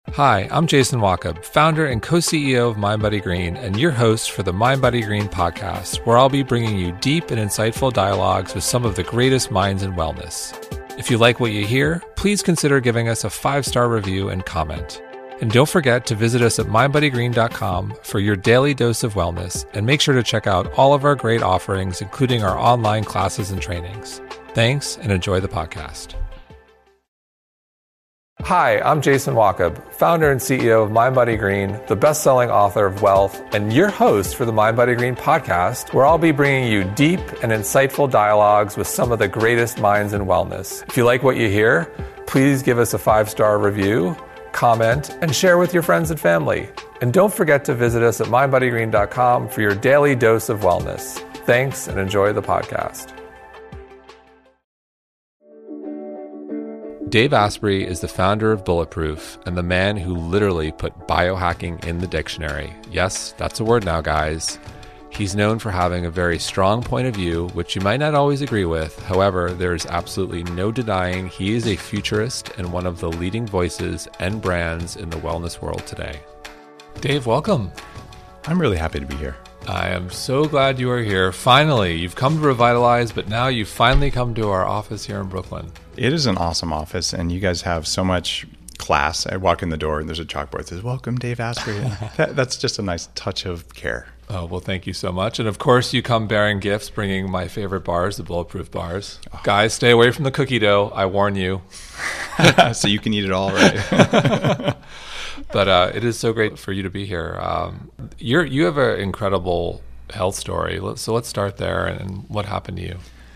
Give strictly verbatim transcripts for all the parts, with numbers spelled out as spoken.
Hi, I'm Jason Wachob, founder and co-C E O of MindBodyGreen, and your host for the MindBodyGreen podcast, where I'll be bringing you deep and insightful dialogues with some of the greatest minds in wellness. If you like what you hear, please consider giving us a five-star review and comment. And don't forget to visit us at mind body green dot com for your daily dose of wellness, and make sure to check out all of our great offerings, including our online classes and trainings. Thanks, and enjoy the podcast. Hi, I'm Jason Wachob, founder and C E O of MindBodyGreen, the best-selling author of Wealth, and your host for the MindBodyGreen podcast, where I'll be bringing you deep and insightful dialogues with some of the greatest minds in wellness. If you like what you hear, please give us a five-star review, comment, and share with your friends and family. And don't forget to visit us at mind body green dot com for your daily dose of wellness. Thanks, and enjoy the podcast. Dave Asprey is the founder of Bulletproof and the man who literally put biohacking in the dictionary. Yes, that's a word now, guys. He's known for having a very strong point of view, which you might not always agree with. However, there is absolutely no denying he is a futurist and one of the leading voices and brands in the wellness world today. Dave, welcome. I'm really happy to be here. I am so glad you are here. Finally, you've come to Revitalize, but now you've finally come to our office here in Brooklyn. It is an awesome office, and you guys have so much class. I walk in the door, and there's a chalkboard that says, "Welcome, Dave Asprey." that, that's just a nice touch of care. Oh, well, thank you so much. And of course, you come bearing gifts, bringing my favorite bars, the Bulletproof bars. Oh. Guys, stay away from the cookie dough. I warn you. So you can eat it all, right? But uh, it is so great for you to be here. Um, you're you have an incredible health story. So let's start there. And what happened to you?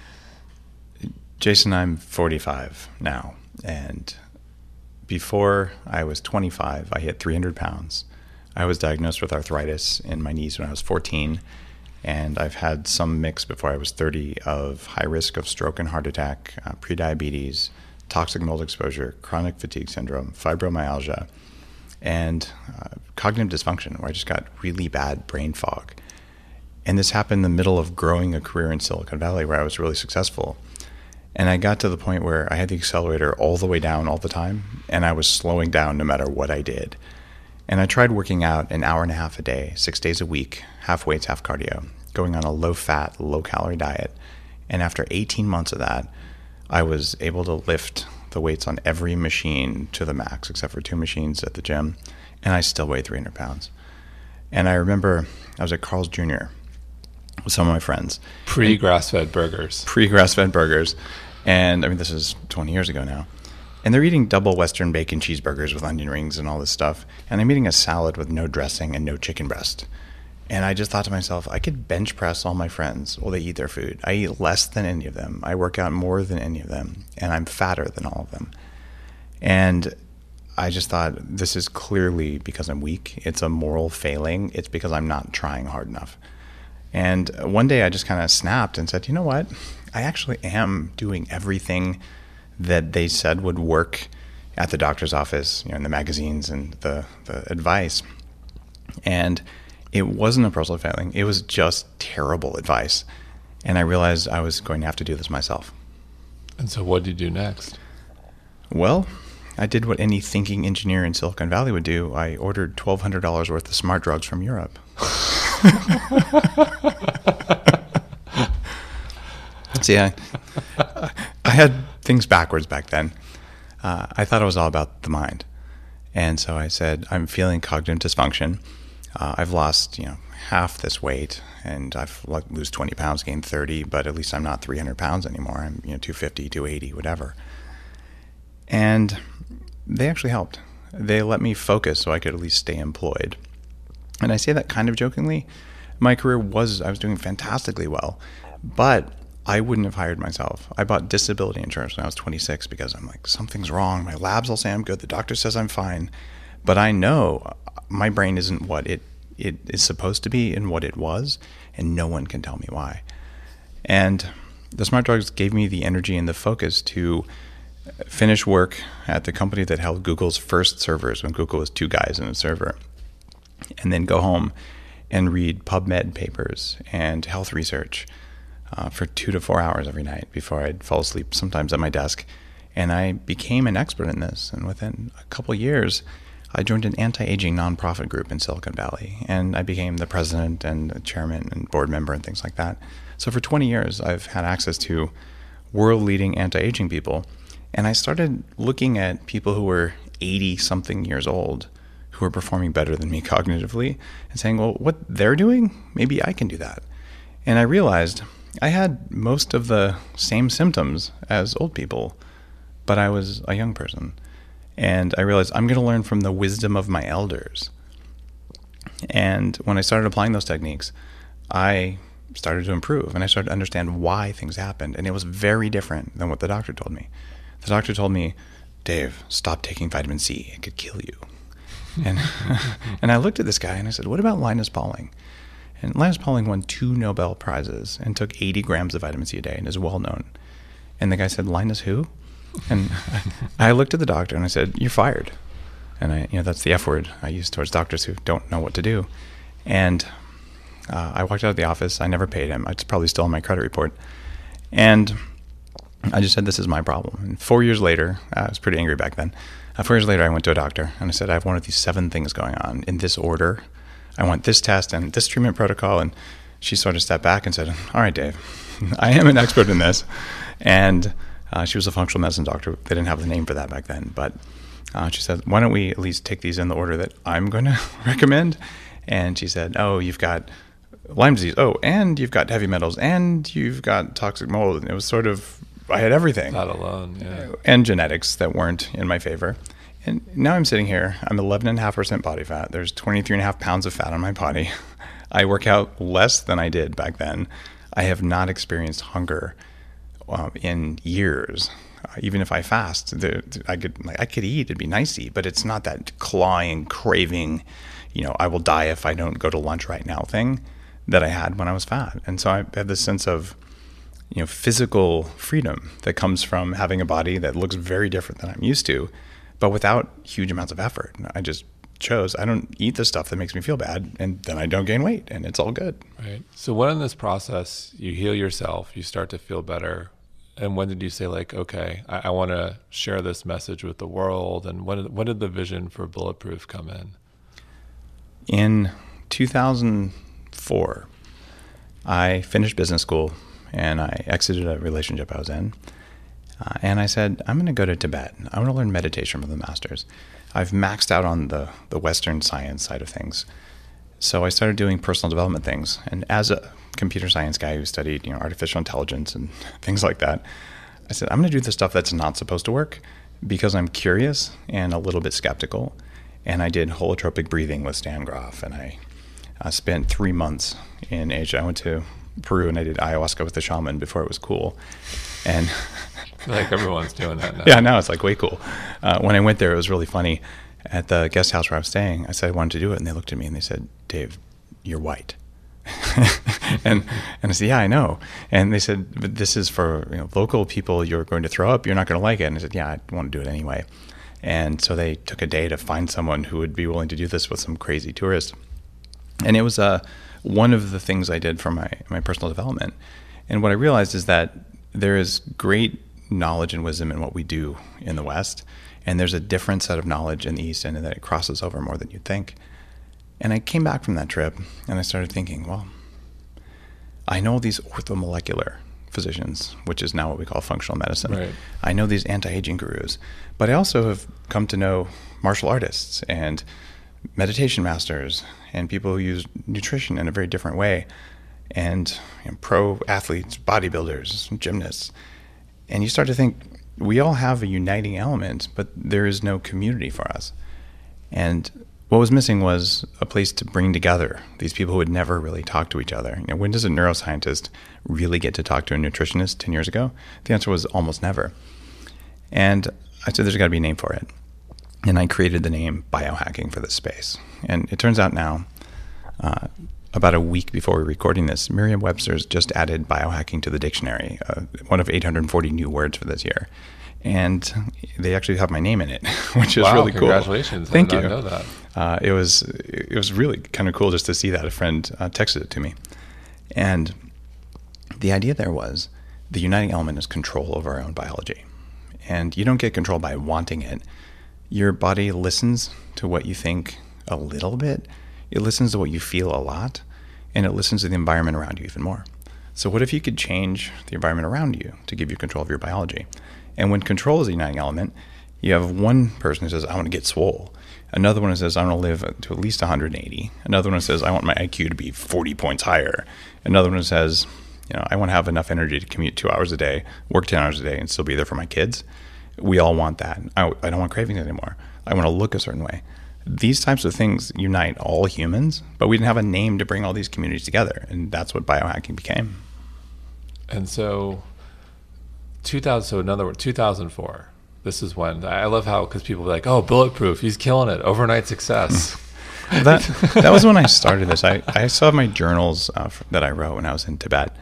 Jason, I'm forty-five now. And before I was twenty-five, I hit three hundred pounds. I was diagnosed with arthritis in my knees when I was fourteen. And I've had some mix before I was thirty of high risk of stroke and heart attack, uh, prediabetes, toxic mold exposure, chronic fatigue syndrome, fibromyalgia, and uh, cognitive dysfunction, where I just got really bad brain fog. And this happened in the middle of growing a career in Silicon Valley where I was really successful. And I got to the point where I had the accelerator all the way down all the time, and I was slowing down no matter what I did. And I tried working out an hour and a half a day, six days a week, half weights, half cardio, going on a low-fat, low-calorie diet. And after eighteen months of that, I was able to lift the weights on every machine to the max, except for two machines at the gym, and I still weighed three hundred pounds. And I remember I was at Carl's Junior with some of my friends. Pre-grass-fed burgers. Pre-grass-fed burgers. And I mean, this is twenty years ago now. And they're eating double Western bacon cheeseburgers with onion rings and all this stuff. And I'm eating a salad with no dressing and no chicken breast. And I just thought to myself, I could bench press all my friends while they eat their food. I eat less than any of them. I work out more than any of them. And I'm fatter than all of them. And I just thought, this is clearly because I'm weak. It's a moral failing. It's because I'm not trying hard enough. And one day I just kind of snapped and said, you know what? I actually am doing everything that they said would work at the doctor's office, you know, in the magazines and the, the advice. And it wasn't a personal failing. It was just terrible advice. And I realized I was going to have to do this myself. And so what did you do next? Well, I did what any thinking engineer in Silicon Valley would do. I ordered twelve hundred dollars worth of smart drugs from Europe. See, I, I had things backwards back then. Uh, I thought it was all about the mind. And so I said, I'm feeling cognitive dysfunction. Uh, I've lost, you know, half this weight, and I've like, lose twenty pounds, gained thirty, but at least I'm not three hundred pounds anymore. I'm, you know, two fifty, two eighty, whatever. And they actually helped. They let me focus so I could at least stay employed. And I say that kind of jokingly. My career was, I was doing fantastically well, but I wouldn't have hired myself. I bought disability insurance when I was twenty-six because I'm like, something's wrong. My labs all say I'm good. The doctor says I'm fine. But I know my brain isn't what it, it is supposed to be and what it was, and no one can tell me why. And the smart drugs gave me the energy and the focus to finish work at the company that held Google's first servers when Google was two guys in a server, and then go home and read PubMed papers and health research uh, for two to four hours every night before I'd fall asleep, sometimes at my desk. And I became an expert in this. And within a couple years, I joined an anti-aging nonprofit group in Silicon Valley, and I became the president and the chairman and board member and things like that. So for twenty years, I've had access to world-leading anti-aging people, and I started looking at people who were eighty-something years old who are performing better than me cognitively and saying, well, what they're doing, maybe I can do that. And I realized I had most of the same symptoms as old people, but I was a young person. And I realized I'm going to learn from the wisdom of my elders. And when I started applying those techniques, I started to improve, and I started to understand why things happened. And it was very different than what the doctor told me. The doctor told me, Dave, stop taking vitamin C. It could kill you. And and I looked at this guy and I said, what about Linus Pauling? And Linus Pauling won two Nobel Prizes and took eighty grams of vitamin C a day and is well known. And the guy said, Linus who? And I looked at the doctor and I said, you're fired. And I, you know, that's the F word I use towards doctors who don't know what to do. And uh, I walked out of the office. I never paid him. It's probably still on my credit report. And I just said, this is my problem. And four years later, I was pretty angry back then. Uh, four years later, I went to a doctor and I said, I have one of these seven things going on in this order. I want this test and this treatment protocol. And she sort of stepped back and said, all right, Dave, I am an expert in this. And uh, she was a functional medicine doctor. They didn't have the name for that back then. But uh, she said, why don't we at least take these in the order that I'm going to recommend? And she said, oh, you've got Lyme disease. Oh, and you've got heavy metals. And you've got toxic mold. And it was sort of, I had everything. Not alone, yeah. And genetics that weren't in my favor. And now I'm sitting here, I'm eleven point five percent body fat. There's twenty-three and a half pounds of fat on my body. I work out less than I did back then. I have not experienced hunger uh, in years. Uh, even if I fast, the, I could like, I could eat, it'd be nice to eat, but it's not that clawing, craving, you know, I will die if I don't go to lunch right now thing that I had when I was fat. And so I have this sense of, you know, physical freedom that comes from having a body that looks very different than I'm used to, but without huge amounts of effort. I just chose, I don't eat the stuff that makes me feel bad, and then I don't gain weight, and it's all good. Right. So when in this process, you heal yourself, you start to feel better, and when did you say, like, okay, I, I want to share this message with the world, and when did, when did the vision for Bulletproof come in? In two thousand four, I finished business school, and I exited a relationship I was in. Uh, and I said, I'm going to go to Tibet. I want to learn meditation from the masters. I've maxed out on the, the Western science side of things. So I started doing personal development things. And as a computer science guy who studied, you know, artificial intelligence and things like that, I said, I'm going to do the stuff that's not supposed to work because I'm curious and a little bit skeptical. And I did holotropic breathing with Stan Grof. And I uh, spent three months in Asia. I went to Peru and I did ayahuasca with the shaman before it was cool. And I feel like everyone's doing that now. Yeah, now it's like way cool. Uh, when I went there, it was really funny. At the guest house where I was staying, I said I wanted to do it, and they looked at me and they said, Dave, you're white. and and I said, yeah, I know. And they said, but this is for, you know, local people. You're going to throw up. You're not going to like it. And I said, yeah, I want to do it anyway. And so they took a day to find someone who would be willing to do this with some crazy tourist. And it was uh, one of the things I did for my, my personal development. And what I realized is that there is great knowledge and wisdom in what we do in the West, and there's a different set of knowledge in the East, and that it crosses over more than you'd think. And I came back from that trip, and I started thinking, well, I know these orthomolecular physicians, which is now what we call functional medicine. Right. I know these anti-aging gurus, but I also have come to know martial artists and meditation masters and people who use nutrition in a very different way, and you know, pro athletes, bodybuilders, gymnasts. And you start to think, we all have a uniting element, but there is no community for us. And what was missing was a place to bring together these people who had never really talked to each other. You know, when does a neuroscientist really get to talk to a nutritionist ten years ago? The answer was almost never. And I said, there's got to be a name for it. And I created the name biohacking for this space. And it turns out now, uh, about a week before we're recording this, Merriam-Webster's just added biohacking to the dictionary, uh, one of eight hundred forty new words for this year. And they actually have my name in it, which is wow, really cool. Congratulations. Thank I you. did not know that. Uh, it was it was really kind of cool just to see that. A friend uh, texted it to me. And the idea there was the uniting element is control over our own biology. And you don't get control by wanting it. your body listens to what you think a little bit, it listens to what you feel a lot, and it listens to the environment around you even more. So what if you could change the environment around you to give you control of your biology? And when control is a uniting element, you have one person who says, I want to get swole. Another one who says, I want to live to at least one hundred eighty. Another one who says, I want my I Q to be forty points higher. Another one who says, you know, I want to have enough energy to commute two hours a day, work ten hours a day, and still be there for my kids. We all want that. I, I don't want cravings anymore. I want to look a certain way. These types of things unite all humans, but we didn't have a name to bring all these communities together, and that's what biohacking became. And so, two thousand. So in other words, two thousand four. This is when I love how because people are like, "Oh, bulletproof, he's killing it, overnight success." that that was when I started this. I I saw my journals uh, that I wrote when I was in Tibet,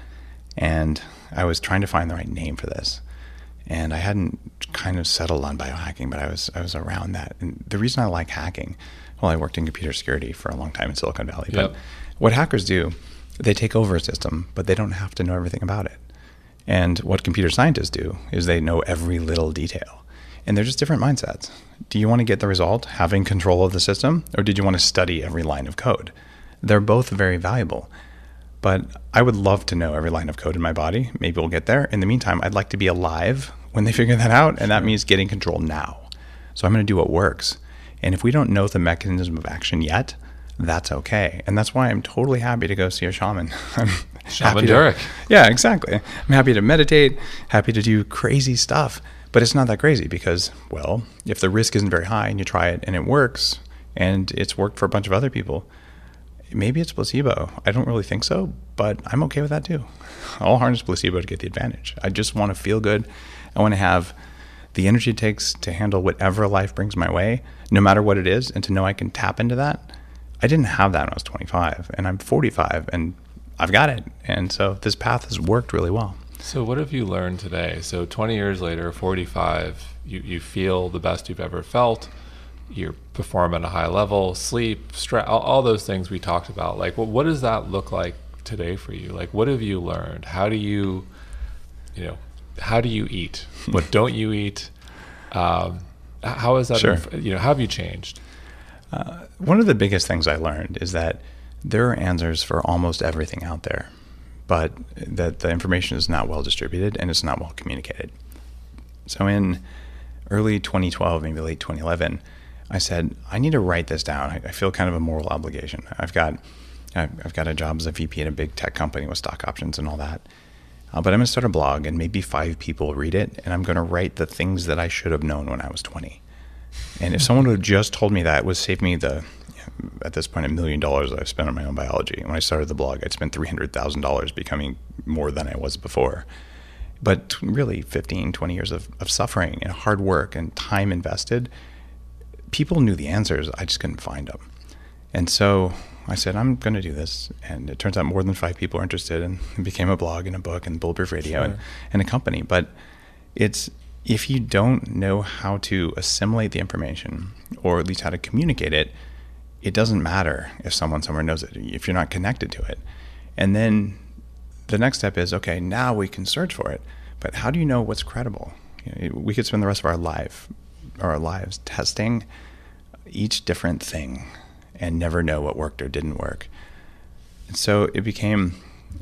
and I was trying to find the right name for this, and I hadn't kind of settled on biohacking, but I was I was around that. And the reason I like hacking, well, I worked in computer security for a long time in Silicon Valley. But yep. what hackers do, they take over a system, but they don't have to know everything about it. And what computer scientists do is they know every little detail. And they're just different mindsets. Do you want to get the result, having control of the system, or did you want to study every line of code? They're both very valuable. But I would love to know every line of code in my body. Maybe we'll get there. In the meantime, I'd like to be alive when they figure that out, and that means getting control now. So I'm going to do what works. And if we don't know the mechanism of action yet, that's okay. And that's why I'm totally happy to go see a shaman. I'm Shaman Durek. To, yeah, exactly. I'm happy to meditate, happy to do crazy stuff. But it's not that crazy because, well, if the risk isn't very high and you try it and it works and it's worked for a bunch of other people, maybe it's placebo. I don't really think so, but I'm okay with that too. I'll harness placebo to get the advantage. I just want to feel good. I want to have the energy it takes to handle whatever life brings my way, no matter what it is, and to know I can tap into that. I didn't have that when I was twenty-five, and I'm forty-five, and I've got it. And so this path has worked really well. So what have you learned today? So twenty years later, forty-five, you, you feel the best you've ever felt. You perform at a high level, sleep, stress, all, all those things we talked about. Like, what, what does that look like today for you? Like, what have you learned? How do you, you know, how do you eat? What don't you eat? Um, how is that, sure. you know, how have you changed? Uh, one of the biggest things I learned is that there are answers for almost everything out there, but that the information is not well distributed and it's not well communicated. So in early twenty twelve, maybe late twenty eleven, I said, I need to write this down. I, I feel kind of a moral obligation. I've got I've got a job as a V P at a big tech company with stock options and all that. Uh, but I'm going to start a blog and maybe five people read it, and I'm going to write the things that I should have known when I was twenty. And if someone would have just told me that, it would save me the, at this point, a million dollars that I've spent on my own biology. When I started the blog, I'd spent three hundred thousand dollars becoming more than I was before. But really, fifteen, twenty years of, of suffering and hard work and time invested, people knew the answers. I just couldn't find them. And so I said, I'm going to do this. And it turns out more than five people are interested, and it became a blog and a book and Bulletproof Radio Sure. and, and a company. But it's, if you don't know how to assimilate the information, or at least how to communicate it, it doesn't matter if someone somewhere knows it, if you're not connected to it. And then the next step is, okay, now we can search for it. But how do you know what's credible? You know, we could spend the rest of our life, our lives testing each different thing and never know what worked or didn't work. And so it became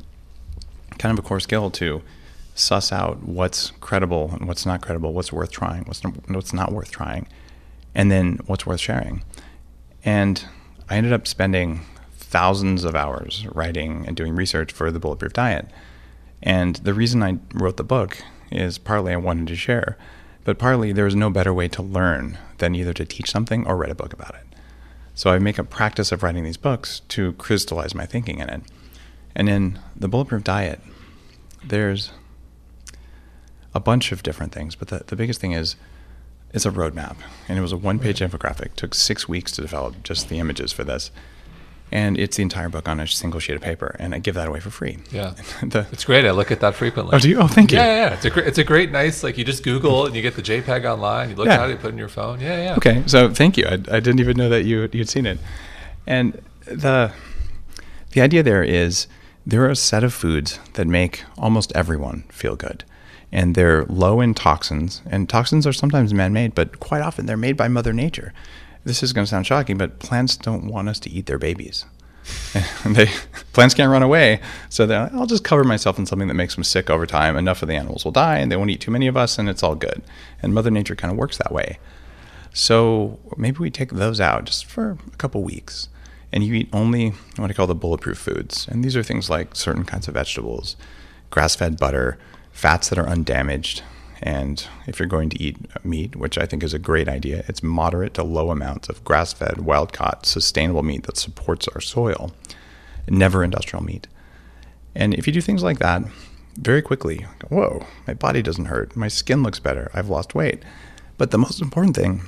kind of a core skill to suss out what's credible and what's not credible, what's worth trying, what's not, what's not worth trying, and then what's worth sharing. And I ended up spending thousands of hours writing and doing research for the Bulletproof Diet. And the reason I wrote the book is partly I wanted to share, but partly there was no better way to learn than either to teach something or write a book about it. So I make a practice of writing these books to crystallize my thinking in it. And in the Bulletproof Diet, there's a bunch of different things, but the, the biggest thing is it's a roadmap. And it was a one-page infographic. It took six weeks to develop just the images for this. And it's the entire book on a single sheet of paper, and I give that away for free. Yeah, the, it's great. I look at that frequently. Oh, do you? Oh, thank you. Yeah, yeah, yeah. It's a great, it's a great, nice. Like you just Google and you get the JPEG online. You look yeah. at it, you put it in your phone. Yeah, yeah. Okay, so thank you. I, I didn't even know that you you'd seen it. And the the idea there is there are a set of foods that make almost everyone feel good, And they're low in toxins. And toxins are sometimes man-made, but quite often they're made by Mother Nature. This is going to sound shocking, but plants don't want us to eat their babies. And they plants can't run away, so they're like, I'll just cover myself in something that makes them sick over time. Enough of the animals will die, and they won't eat too many of us, and it's all good. And Mother Nature kind of works that way. So maybe we take those out just for a couple weeks, and you eat only what I call the bulletproof foods. And these are things like certain kinds of vegetables, grass-fed butter, fats that are undamaged. And if you're going to eat meat, which I think is a great idea, it's moderate to low amounts of grass-fed, wild-caught, sustainable meat that supports our soil, never industrial meat. And if you do things like that, very quickly, whoa, my body doesn't hurt, my skin looks better, I've lost weight. But the most important thing,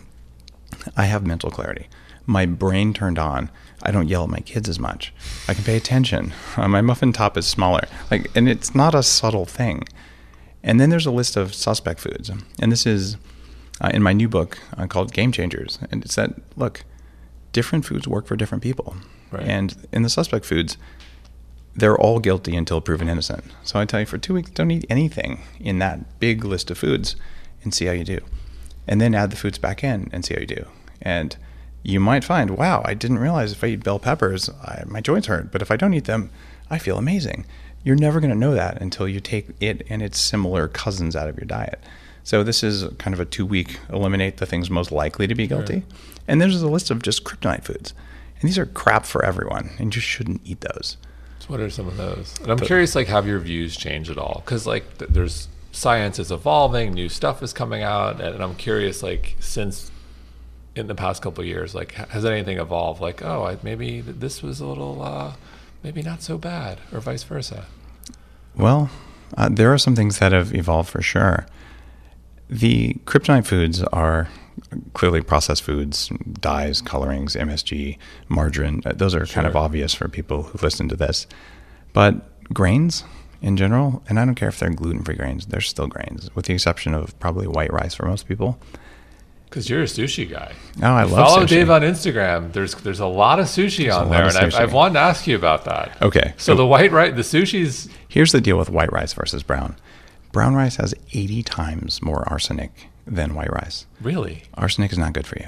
I have mental clarity. My brain turned on. I don't yell at my kids as much. I can pay attention. Uh, my muffin top is smaller. Like, and it's not a subtle thing. And then there's a list of suspect foods. And this is uh, in my new book uh, called Game Changers. And it's that, look, different foods work for different people. Right. And in the suspect foods, they're all guilty until proven innocent. So I tell you, for two weeks, don't eat anything in that big list of foods and see how you do. And then add the foods back in and see how you do. And you might find, wow, I didn't realize if I eat bell peppers, I, my joints hurt. But if I don't eat them, I feel amazing. You're never going to know that until you take it and its similar cousins out of your diet. So this is kind of a two-week eliminate the things most likely to be guilty. Sure. And there's a list of just kryptonite foods. And these are crap for everyone, and you shouldn't eat those. So what are some of those? And I'm but, curious, like, have your views changed at all? Because, like, th- there's science is evolving, new stuff is coming out, and, and I'm curious, like, since in the past couple of years, like, has anything evolved? Like, oh, I, maybe this was a little... Uh, maybe not so bad, or vice versa? Well, uh, there are some things that have evolved for sure. The kryptonite foods are clearly processed foods, dyes, colorings, M S G, margarine. Those are sure. kind of obvious for people who listen to this. But grains in general, and I don't care if they're gluten-free grains, they're still grains, with the exception of probably white rice for most people. Because you're a sushi guy. Oh, I you love follow sushi. Dave on Instagram. There's there's a lot of sushi there's on there, and I've, I've wanted to ask you about that. Okay. So, so the white rice, the sushi's... Here's the deal with white rice versus brown. Brown rice has eighty times more arsenic than white rice. Really? Arsenic is not good for you.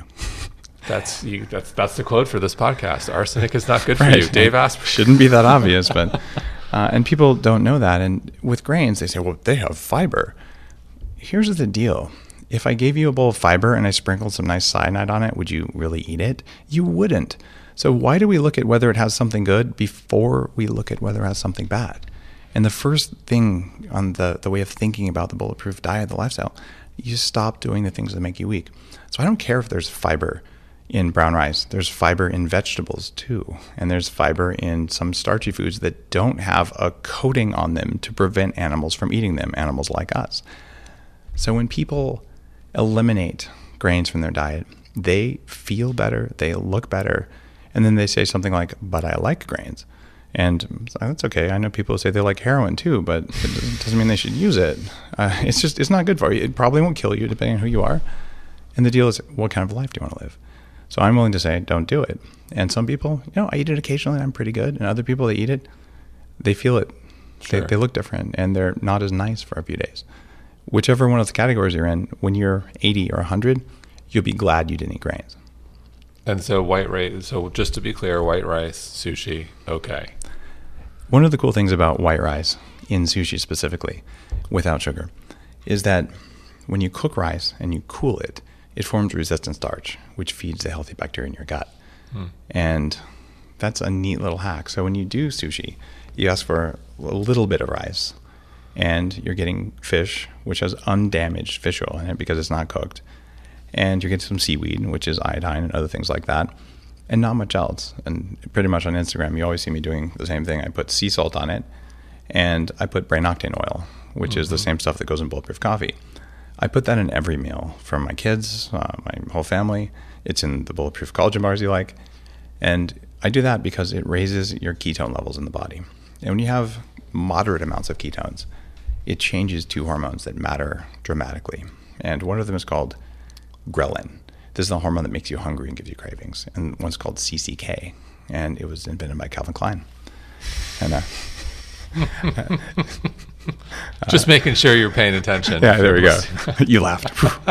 That's you. That's that's the quote for this podcast. Arsenic is not good for right. you. Dave Asprey. Shouldn't be that obvious, but... Uh, and people don't know that. And with grains, they say, well, they have fiber. Here's the deal. If I gave you a bowl of fiber and I sprinkled some nice cyanide on it, would you really eat it? You wouldn't. So why do we look at whether it has something good before we look at whether it has something bad? And the first thing on the, the way of thinking about the bulletproof diet, the lifestyle, you stop doing the things that make you weak. So I don't care if there's fiber in brown rice. There's fiber in vegetables too. And there's fiber in some starchy foods that don't have a coating on them to prevent animals from eating them, animals like us. So when people eliminate grains from their diet, they feel better, they look better, and then they say something like, but I like grains. And that's okay. I know people say they like heroin too, but it doesn't mean they should use it. Uh, it's just, it's not good for you. It probably won't kill you depending on who you are. And the deal is, what kind of life do you want to live? So I'm willing to say, don't do it. And some people, you know, I eat it occasionally, I'm pretty good. And other people that eat it, they feel it. Sure. They, they look different, and they're not as nice for a few days. Whichever one of the categories you're in, when you're eighty or one hundred, you'll be glad you didn't eat grains. And so white rice, so just to be clear, white rice, sushi, okay. One of the cool things about white rice, in sushi specifically, without sugar, is that when you cook rice and you cool it, it forms resistant starch, which feeds the healthy bacteria in your gut. Hmm. And that's a neat little hack. So when you do sushi, you ask for a little bit of rice, and you're getting fish, which has undamaged fish oil in it because it's not cooked. And you're getting some seaweed, which is iodine and other things like that, and not much else. And pretty much on Instagram, you always see me doing the same thing. I put sea salt on it, and I put brain octane oil, which mm-hmm. is the same stuff that goes in bulletproof coffee. I put that in every meal for my kids, uh, my whole family. It's in the bulletproof collagen bars you like. And I do that because it raises your ketone levels in the body. And when you have moderate amounts of ketones, it changes two hormones that matter dramatically. And one of them is called ghrelin. This is the hormone that makes you hungry and gives you cravings. And one's called C C K. And it was invented by Calvin Klein. And uh, Just uh, making sure you're paying attention. Yeah, there we go. You laughed.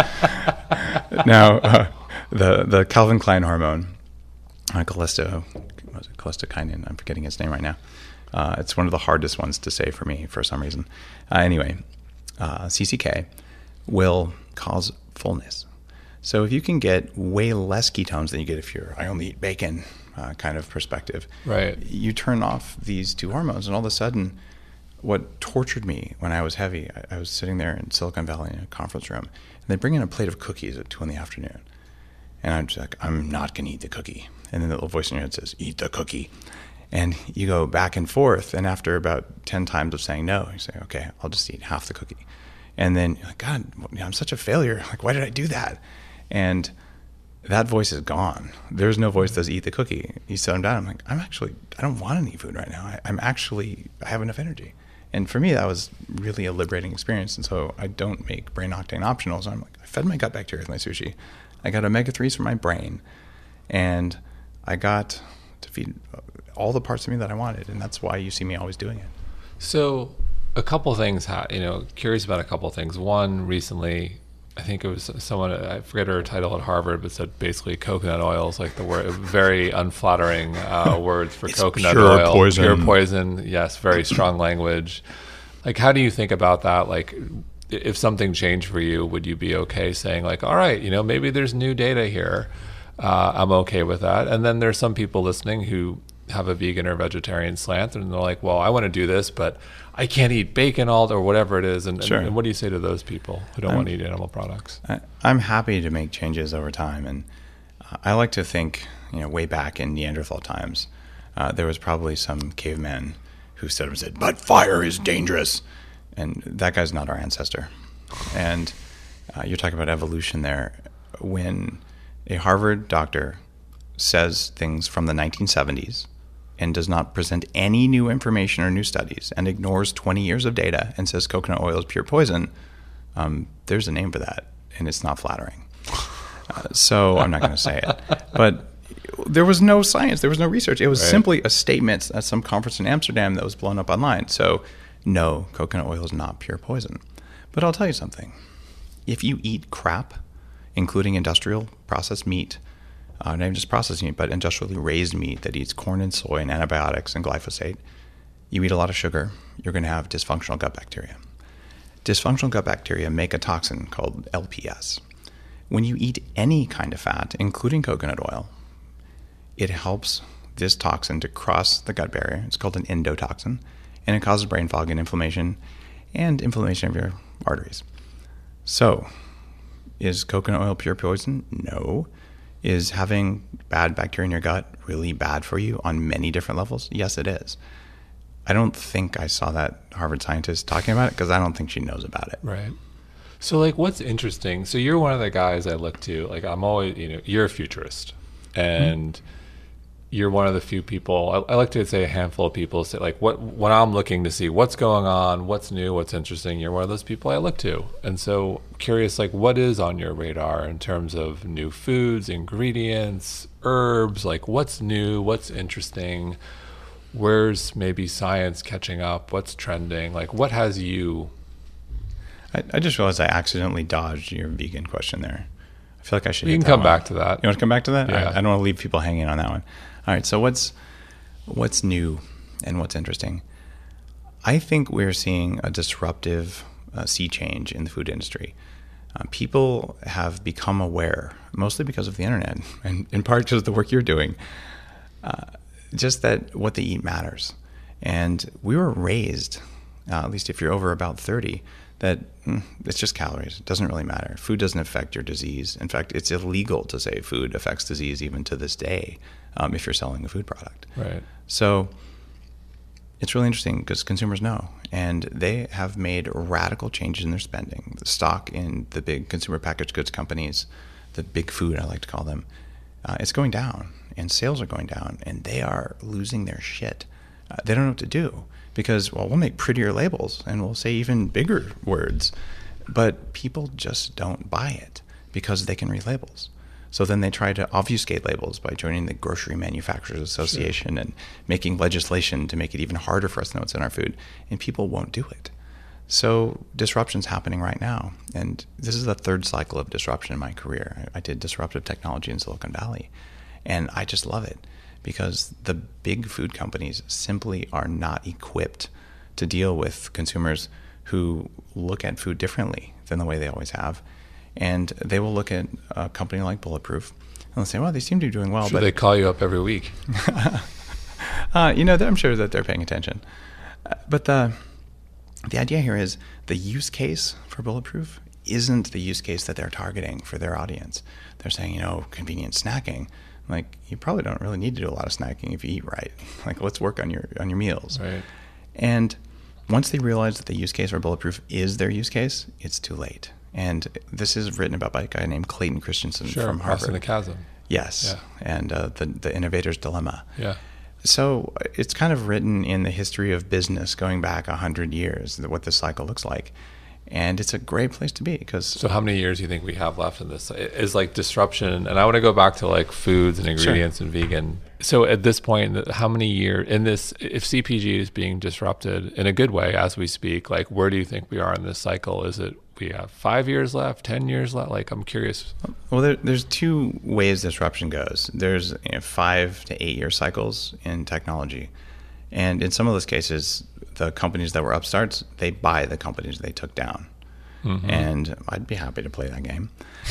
Now, uh, the the Calvin Klein hormone, uh, cholesto, was it cholecystokinin? I'm forgetting its name right now. Uh, it's one of the hardest ones to say for me for some reason. Uh, anyway, uh, C C K will cause fullness. So if you can get way less ketones than you get if you're I only eat bacon uh, kind of perspective, right? You turn off these two hormones, and all of a sudden, what tortured me when I was heavy, I, I was sitting there in Silicon Valley in a conference room, and they bring in a plate of cookies at two in the afternoon, and I'm just like, I'm not going to eat the cookie. And then the little voice in your head says, eat the cookie. And you go back and forth, and after about ten times of saying no, you say, okay, I'll just eat half the cookie. And then you're like, God, I'm such a failure. Like, why did I do that? And that voice is gone. There's no voice that says eat the cookie. You set them down. I'm like, I'm actually, I don't want any food right now. I, I'm actually, I have enough energy. And for me, that was really a liberating experience. And so I don't make Brain Octane optional. So I'm like, I fed my gut bacteria with my sushi. I got omega threes for my brain. And I got to feed all the parts of me that I wanted. And that's why you see me always doing it. So a couple things, you know, curious about a couple things. One, recently, I think it was someone, I forget her title at Harvard, but said basically coconut oil is like the word, very unflattering uh, words for it's coconut pure oil. Poison. Pure poison. Yes, very strong language. Like, how do you think about that? Like, if something changed for you, would you be okay saying like, all right, you know, maybe there's new data here. Uh, I'm okay with that. And then there's some people listening who have a vegan or vegetarian slant, and they're like, well, I want to do this, but I can't eat bacon all or whatever it is. And, sure. and, and what do you say to those people who don't I'm, want to eat animal products? I, I'm happy to make changes over time. And uh, I like to think, you know, way back in Neanderthal times, uh, there was probably some caveman who stood up and said, but fire is dangerous. And that guy's not our ancestor. And uh, you're talking about evolution there. When a Harvard doctor says things from the nineteen seventies and does not present any new information or new studies and ignores twenty years of data and says coconut oil is pure poison, um, there's a name for that, and it's not flattering. Uh, so I'm not going to say it. But there was no science. There was no research. It was right. simply a statement at some conference in Amsterdam that was blown up online. So no, coconut oil is not pure poison. But I'll tell you something. If you eat crap, including industrial processed meat, Uh, not even just processed meat, but industrially raised meat that eats corn and soy and antibiotics and glyphosate, you eat a lot of sugar, you're going to have dysfunctional gut bacteria. Dysfunctional gut bacteria make a toxin called L P S. When you eat any kind of fat, including coconut oil, it helps this toxin to cross the gut barrier. It's called an endotoxin, and it causes brain fog and inflammation and inflammation of your arteries. So, is coconut oil pure poison? No. Is having bad bacteria in your gut really bad for you on many different levels? Yes, it is. I don't think I saw that Harvard scientist talking about it because I don't think she knows about it. Right. So, like, what's interesting? So you're one of the guys I look to. Like, I'm always, you know, you're a futurist, and mm-hmm. you're one of the few people. I, I like to say a handful of people say, like, what when I'm looking to see what's going on, what's new, what's interesting. You're one of those people I look to, and so curious, like, what is on your radar in terms of new foods, ingredients, herbs? Like, what's new, what's interesting? Where's maybe science catching up? What's trending? Like, what has you? I, I just realized I accidentally dodged your vegan question there. I feel like I should. We can come one. back to that. You want to come back to that? Yeah. I, I don't want to leave people hanging on that one. All right. So what's what's new and what's interesting? I think we're seeing a disruptive uh, sea change in the food industry. Uh, people have become aware, mostly because of the internet, and in part because of the work you're doing, uh, just that what they eat matters. And we were raised, uh, at least if you're over about thirty, that mm, it's just calories. It doesn't really matter. Food doesn't affect your disease. In fact, it's illegal to say food affects disease even to this day um, if you're selling a food product. Right. So it's really interesting because consumers know, and they have made radical changes in their spending. The stock in the big consumer packaged goods companies, the big food I like to call them, uh, it's going down, and sales are going down, and they are losing their shit. Uh, they don't know what to do because, well, we'll make prettier labels and we'll say even bigger words, but people just don't buy it because they can read labels. So then they try to obfuscate labels by joining the Grocery Manufacturers Association sure. and making legislation to make it even harder for us to know what's in our food. And people won't do it. So disruption's happening right now. And this is the third cycle of disruption in my career. I, I did disruptive technology in Silicon Valley, and I just love it because the big food companies simply are not equipped to deal with consumers who look at food differently than the way they always have. And they will look at a company like Bulletproof and they'll say, well, they seem to be doing well. Should but they call you up every week? uh, you know, I'm sure that they're paying attention. Uh, but the, the idea here is the use case for Bulletproof isn't the use case that they're targeting for their audience. They're saying, you know, convenient snacking. Like, you probably don't really need to do a lot of snacking if you eat right. Like, let's work on your on your meals. Right. And once they realize that the use case for Bulletproof is their use case, it's too late. And this is written about by a guy named Clayton Christensen sure, from Harvard. Crossing the Chasm. Yes, yeah. and uh, the the Innovator's Dilemma. Yeah. So it's kind of written in the history of business going back a hundred years, what this cycle looks like. And it's a great place to be because. So how many years do you think we have left in this? Is like disruption, and I want to go back to like foods and ingredients sure. and vegan. So at this point, how many years in this? If C P G is being disrupted in a good way as we speak, like where do you think we are in this cycle? Is it we have five years left, ten years left? Like I'm curious. Well, there, there's two ways disruption goes. There's you know, five to eight year cycles in technology, and in some of those cases, the companies that were upstarts, they buy the companies they took down. Mm-hmm. And I'd be happy to play that game.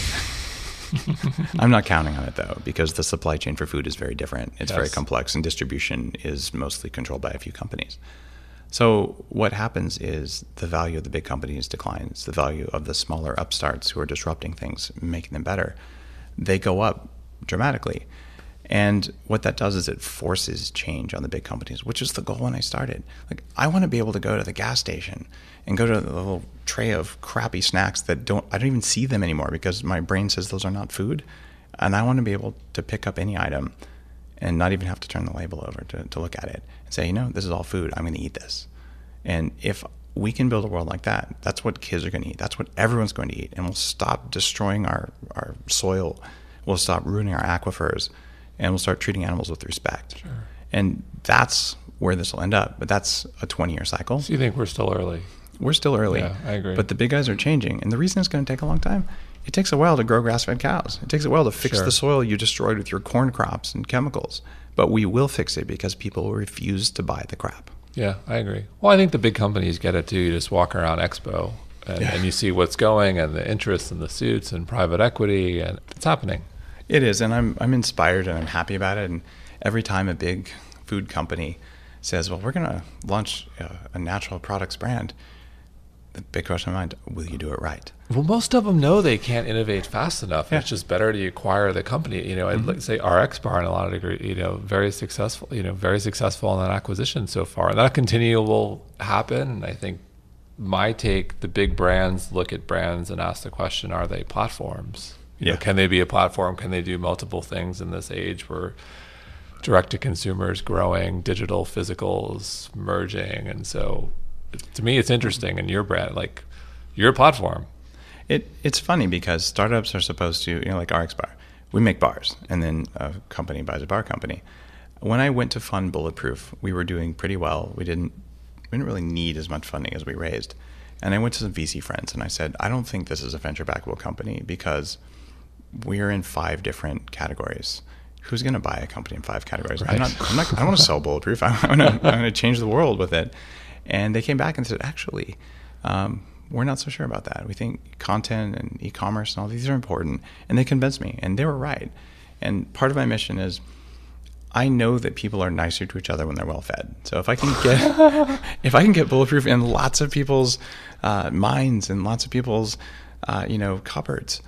I'm not counting on it, though, because the supply chain for food is very different. It's yes. very complex, and distribution is mostly controlled by a few companies. So what happens is the value of the big companies declines. The value of the smaller upstarts who are disrupting things, making them better, they go up dramatically. And what that does is it forces change on the big companies, which is the goal when I started. Like, I want to be able to go to the gas station and go to the little tray of crappy snacks that don't, I don't even see them anymore because my brain says those are not food. And I want to be able to pick up any item and not even have to turn the label over to, to look at it and say, you know, this is all food. I'm going to eat this. And if we can build a world like that, that's what kids are going to eat. That's what everyone's going to eat. And we'll stop destroying our, our soil. We'll stop ruining our aquifers. And we'll start treating animals with respect. Sure. And that's where this will end up. But that's a twenty-year cycle. So you think we're still early? We're still early. Yeah, I agree. But the big guys are changing. And the reason it's going to take a long time, it takes a while to grow grass-fed cows. It takes a while to fix sure. the soil you destroyed with your corn crops and chemicals. But we will fix it because people will refuse to buy the crap. Yeah, I agree. Well, I think the big companies get it too. You just walk around Expo and, yeah. and you see what's going and the interest and the suits and private equity, and it's happening. It is, and I'm I'm inspired and I'm happy about it. And every time a big food company says, well, we're going to launch a, a natural products brand, the big question in my mind, will you do it right? Well, most of them know they can't innovate fast enough. Yeah. It's just better to acquire the company. You know, mm-hmm. I'd say R X Bar in a lot of degree, you know, very successful, you know, very successful in that acquisition so far. And that continue will happen. I think my take, the big brands look at brands and ask the question, are they platforms? You yeah. know, can they be a platform? Can they do multiple things in this age where direct to consumer is growing, digital, physicals merging? And so to me, it's interesting. And your brand, like your platform. It It's funny because startups are supposed to, you know, like R X Bar, we make bars and then a company buys a bar company. When I went to fund Bulletproof, we were doing pretty well. We didn't, we didn't really need as much funding as we raised. And I went to some V C friends and I said, I don't think this is a venture backable company because we're in five different categories. Who's going to buy a company in five categories? Right. I'm not, I'm not, I don't want to sell Bulletproof. I want to, I want to change the world with it. And they came back and said, actually, um, we're not so sure about that. We think content and e-commerce and all these are important. And they convinced me, and they were right. And part of my mission is I know that people are nicer to each other when they're well fed. So if I can get, if I can get Bulletproof in lots of people's uh, minds and lots of people's, uh, you know, cupboards,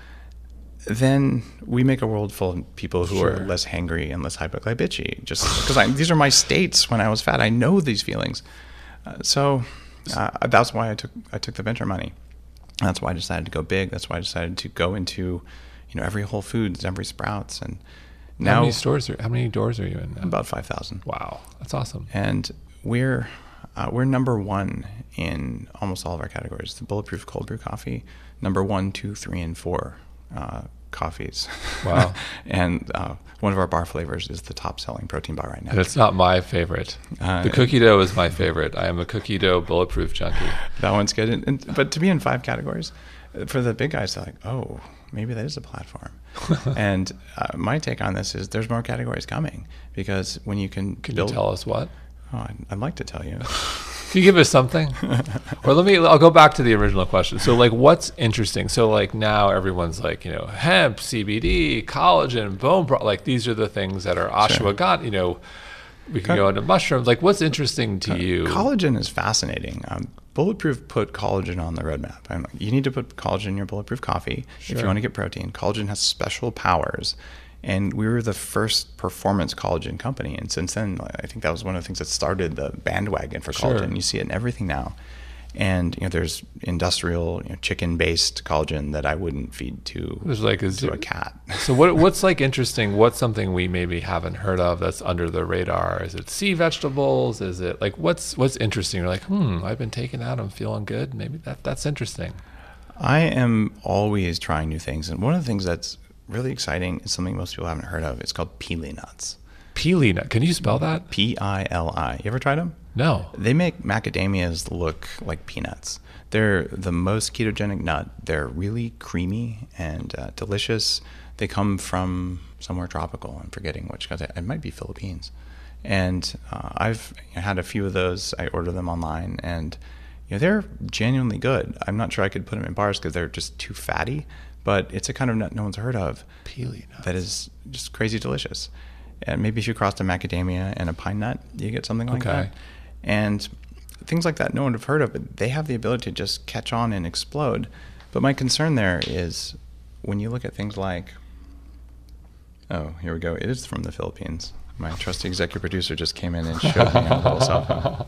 then we make a world full of people who sure. are less hangry and less hypoglycemic. Just because these are my states when I was fat, I know these feelings. Uh, so uh, that's why I took I took the venture money. That's why I decided to go big. That's why I decided to go into, you know, every Whole Foods, every Sprouts, and now how many stores are how many doors are you in now? About five thousand. Wow, that's awesome. And we're uh, we're number one in almost all of our categories. The Bulletproof cold brew coffee, number one, two, three, and four. Uh, coffees. Wow. And uh, one of our bar flavors is the top selling protein bar right now. And it's not my favorite. Uh, the cookie dough is my favorite. I am a cookie dough bulletproof junkie. That one's good. And, and, but to be in five categories, for the big guys, they're like, oh, maybe that is a platform. And uh, my take on this is there's more categories coming, because when you can Can build, you tell us what? Oh, I'd, I'd like to tell you. Can you give us something? Or let me, I'll go back to the original question. So like, what's interesting? So like now everyone's like, you know, hemp, C B D, collagen, bone, pro- like these are the things that are ashwagandha, you know, we can Co- go into mushrooms. Like what's interesting to co- you? Collagen is fascinating. Um, Bulletproof put collagen on the roadmap. I'm like, you need to put collagen in your Bulletproof coffee sure. if you want to get protein. Collagen has special powers. And we were the first performance collagen company. And since then, I think that was one of the things that started the bandwagon for collagen. Sure. You see it in everything now. And you know, there's industrial, you know, chicken-based collagen that I wouldn't feed to, there's like a, to a cat. So what, what's like interesting? What's something we maybe haven't heard of that's under the radar? Is it sea vegetables? Is it like what's what's interesting? You're like, hmm, I've been taking that. I'm feeling good. Maybe that that's interesting. I am always trying new things, and one of the things that's really exciting is something most people haven't heard of. It's called pili nuts. Pili nut. Can you spell that? P I L I. You ever tried them? No. They make macadamias look like peanuts. They're the most ketogenic nut. They're really creamy and uh, delicious. They come from somewhere tropical. I'm forgetting which, because it might be Philippines. And uh, I've had a few of those. I order them online, and you know, they're genuinely good. I'm not sure I could put them in bars because they're just too fatty, but it's a kind of nut no one's heard of. Pili nuts. That is just crazy delicious. And maybe if you crossed a macadamia and a pine nut, you get something like okay. that. And things like that no one would have heard of, but they have the ability to just catch on and explode. But my concern there is when you look at things like, oh, here we go. It is from the Philippines. My trusty executive producer just came in and showed me a little cell phone.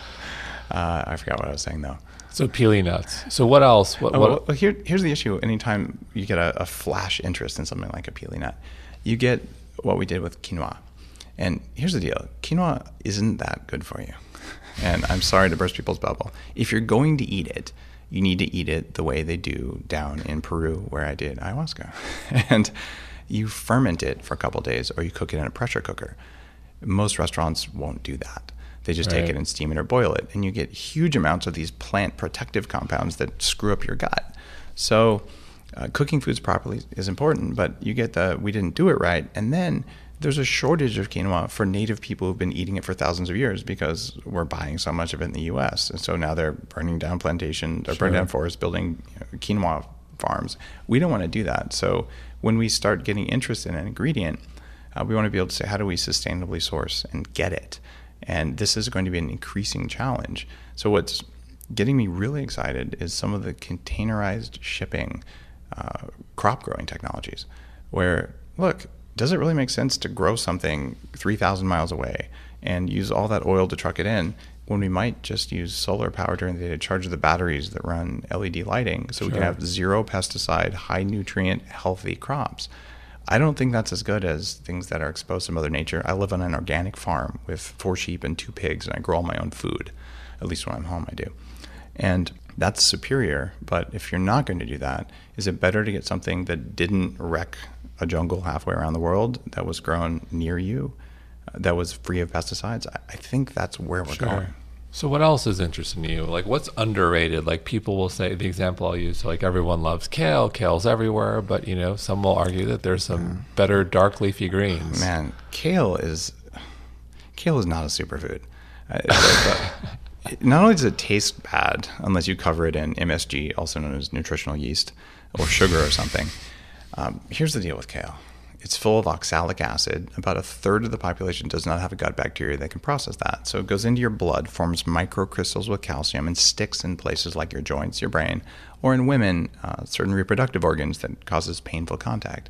Uh, I forgot what I was saying, though. So pili nuts. So what else? What, oh, what? Well, here, here's the issue. Anytime you get a, a flash interest in something like a pili nut, you get what we did with quinoa. And here's the deal. Quinoa isn't that good for you. And I'm sorry to burst people's bubble. If you're going to eat it, you need to eat it the way they do down in Peru where I did ayahuasca. And you ferment it for a couple of days, or you cook it in a pressure cooker. Most restaurants won't do that. They just right. take it and steam it or boil it. And you get huge amounts of these plant protective compounds that screw up your gut. So uh, cooking foods properly is important, but you get the, we didn't do it right. And then there's a shortage of quinoa for native people who've been eating it for thousands of years because we're buying so much of it in the U S. And so now they're burning down plantations, or sure. burning down forests, building you know, quinoa farms. We don't want to do that. So when we start getting interest in an ingredient, uh, we want to be able to say, how do we sustainably source and get it? And this is going to be an increasing challenge. So what's getting me really excited is some of the containerized shipping uh, crop growing technologies where, look, does it really make sense to grow something three thousand miles away and use all that oil to truck it in when we might just use solar power during the day to charge the batteries that run L E D lighting so sure. we can have zero pesticide, high nutrient, healthy crops? I don't think that's as good as things that are exposed to Mother Nature. I live on an organic farm with four sheep and two pigs, and I grow all my own food. At least when I'm home, I do. And that's superior. But if you're not going to do that, is it better to get something that didn't wreck a jungle halfway around the world, that was grown near you, uh, that was free of pesticides? I, I think that's where we're sure. going. So what else is interesting to you? Like what's underrated? Like people will say, the example I'll use, like everyone loves kale, kale's everywhere, but you know, some will argue that there's some mm. better dark leafy greens. Man, kale is, kale is not a superfood. Uh, it's like, uh, not only does it taste bad, unless you cover it in M S G, also known as nutritional yeast, or sugar or something. Um, here's the deal with kale. It's full of oxalic acid. About a third of the population does not have a gut bacteria that can process that. So it goes into your blood, forms microcrystals with calcium, and sticks in places like your joints, your brain, or in women, uh, certain reproductive organs that causes painful contact.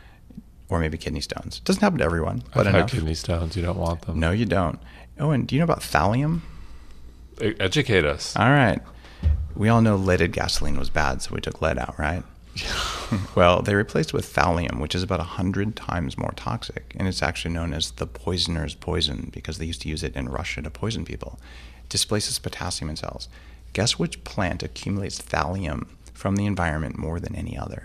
Or maybe kidney stones. It doesn't happen to everyone, but I've enough. had kidney stones. You don't want them. No, you don't. Oh, and do you know about thallium? Educate us. All right. We all know leaded gasoline was bad, so we took lead out, right? Well, they replaced it with thallium, which is about one hundred times more toxic. And it's actually known as the poisoner's poison because they used to use it in Russia to poison people. It displaces potassium in cells. Guess which plant accumulates thallium from the environment more than any other?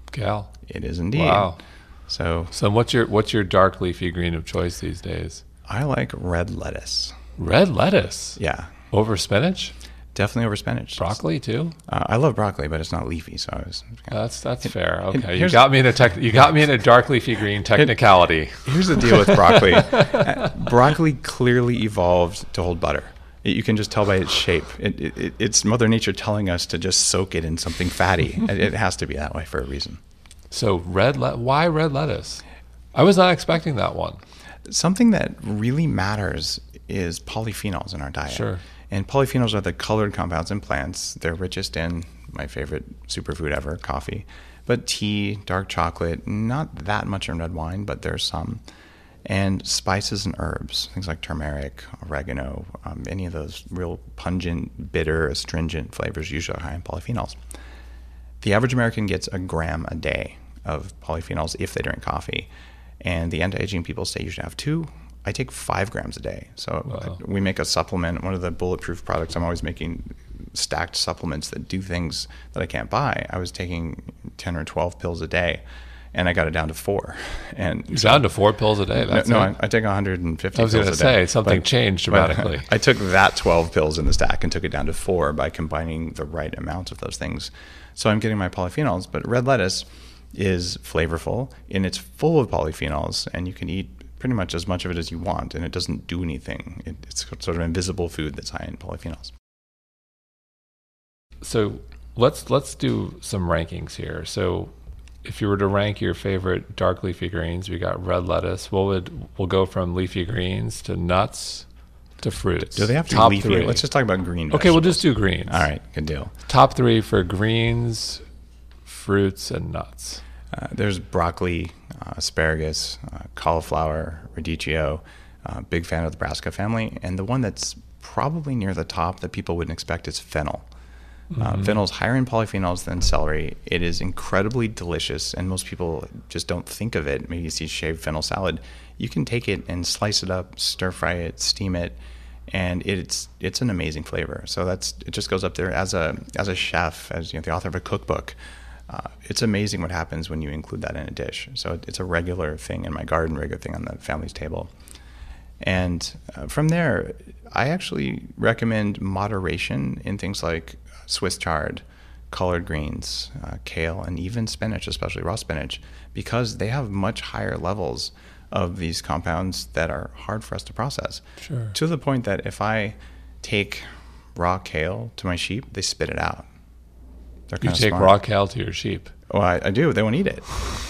Kale. It is indeed. Wow. So, so what's your what's your dark leafy green of choice these days? I like red lettuce. Red lettuce? Yeah. Over spinach? Definitely over spinach. Broccoli too? Uh, I love broccoli, but it's not leafy, so I was. That's that's and, fair. Okay, you here's- got me in a tech, you got me in a dark leafy green technicality. Here's the deal with broccoli. Uh, broccoli clearly evolved to hold butter. It, you can just tell by its shape. It, it, it, it's Mother Nature telling us to just soak it in something fatty. it, it has to be that way for a reason. So red le- why red lettuce? I was not expecting that one. Something that really matters is polyphenols in our diet. Sure. And polyphenols are the colored compounds in plants. They're richest in my favorite superfood ever, coffee. But tea, dark chocolate, not that much in red wine, but there's some. And spices and herbs, things like turmeric, oregano, um, any of those real pungent, bitter, astringent flavors usually are high in polyphenols. The average American gets a gram a day of polyphenols if they drink coffee. And the anti-aging people say you should have two. I take five grams a day. So Wow. we make a supplement. One of the bulletproof products, I'm always making stacked supplements that do things that I can't buy. I was taking ten or twelve pills a day, and I got it down to four. And You're so- down to four pills a day. That's no, it. no I, I take one hundred fifty I was pills going a to day. say something But- changed but dramatically. I took that twelve pills in the stack and took it down to four by combining the right amount of those things. So I'm getting my polyphenols. But red lettuce is flavorful, and it's full of polyphenols, and you can eat pretty much as much of it as you want, and it doesn't do anything. It, it's sort of invisible food that's high in polyphenols. So let's let's do some rankings here. So if you were to rank your favorite dark leafy greens, we got red lettuce. What would we'll go from leafy greens to nuts to fruits. Do they have to Top be leafy? three. Let's just talk about green Okay, we'll vegetables. just do greens. All right, good deal. Top three for greens, fruits, and nuts. Uh, there's broccoli, uh, asparagus, uh, cauliflower, radicchio. Uh, big fan of the brassica family. And the one that's probably near the top that people wouldn't expect is fennel. Uh, Mhm. Fennel's higher in polyphenols than celery. It is incredibly delicious, and most people just don't think of it. Maybe you see shaved fennel salad. You can take it and slice it up, stir fry it, steam it, and it's it's an amazing flavor. So that's it. Just goes up there as a as a chef, as you know, the author of a cookbook. Uh, it's amazing what happens when you include that in a dish. So it's a regular thing in my garden, regular thing on the family's table. And uh, from there, I actually recommend moderation in things like Swiss chard, collard greens, uh, kale, and even spinach, especially raw spinach, because they have much higher levels of these compounds that are hard for us to process. Sure. To the point that if I take raw kale to my sheep, they spit it out. They're You kind of take smart. raw kale to your sheep. Well, I, I do. They won't eat it.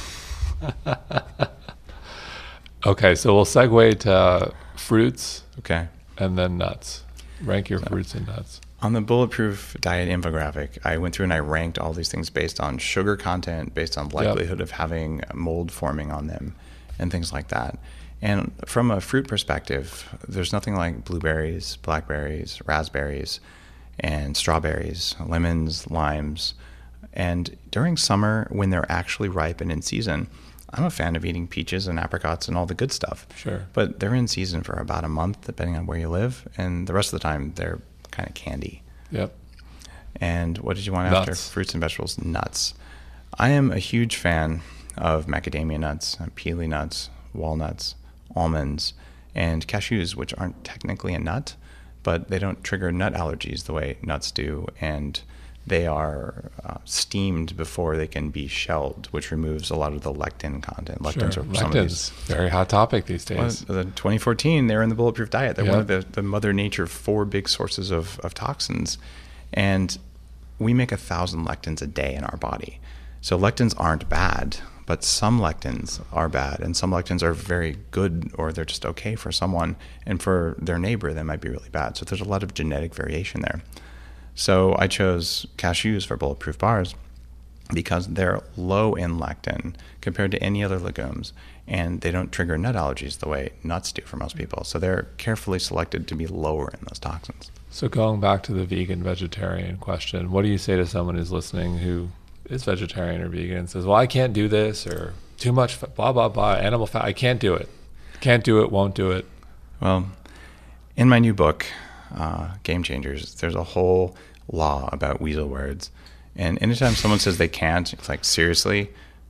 Okay, so we'll segue to fruits Okay. and then nuts. Rank your fruits and nuts. On the Bulletproof Diet infographic, I went through and I ranked all these things based on sugar content, based on likelihood of having mold forming on them, and things like that. And from a fruit perspective, there's nothing like blueberries, blackberries, raspberries, and strawberries, lemons, limes. And during summer, when they're actually ripe and in season, I'm a fan of eating peaches and apricots and all the good stuff. Sure. But they're in season for about a month, depending on where you live. And the rest of the time, they're kind of candy. Yep. And what did you want Nuts. after fruits and vegetables? Nuts. I am a huge fan of macadamia nuts, peely nuts, walnuts, almonds, and cashews, which aren't technically a nut, but they don't trigger nut allergies the way nuts do. And they are uh, steamed before they can be shelled, which removes a lot of the lectin content. Lectins Sure. are some of these. Lectins, very hot topic these Well, days. the twenty fourteen, they were in the Bulletproof Diet. They're one Yeah. of the, the Mother Nature four big sources of, of toxins. And we make a thousand lectins a day in our body. So lectins aren't bad, but some lectins are bad, and some lectins are very good, or they're just okay for someone, and for their neighbor, they might be really bad. So there's a lot of genetic variation there. So I chose cashews for Bulletproof bars because they're low in lectin compared to any other legumes, and they don't trigger nut allergies the way nuts do for most people. So they're carefully selected to be lower in those toxins. So going back to the vegan vegetarian question, what do you say to someone who's listening who is vegetarian or vegan and says, well, I can't do this, or too much fa- blah, blah, blah, animal fat, I can't do it. Can't do it, won't do it. Well, in my new book, uh, Game Changers, there's a whole law about weasel words. And anytime someone says they can't, it's like, seriously,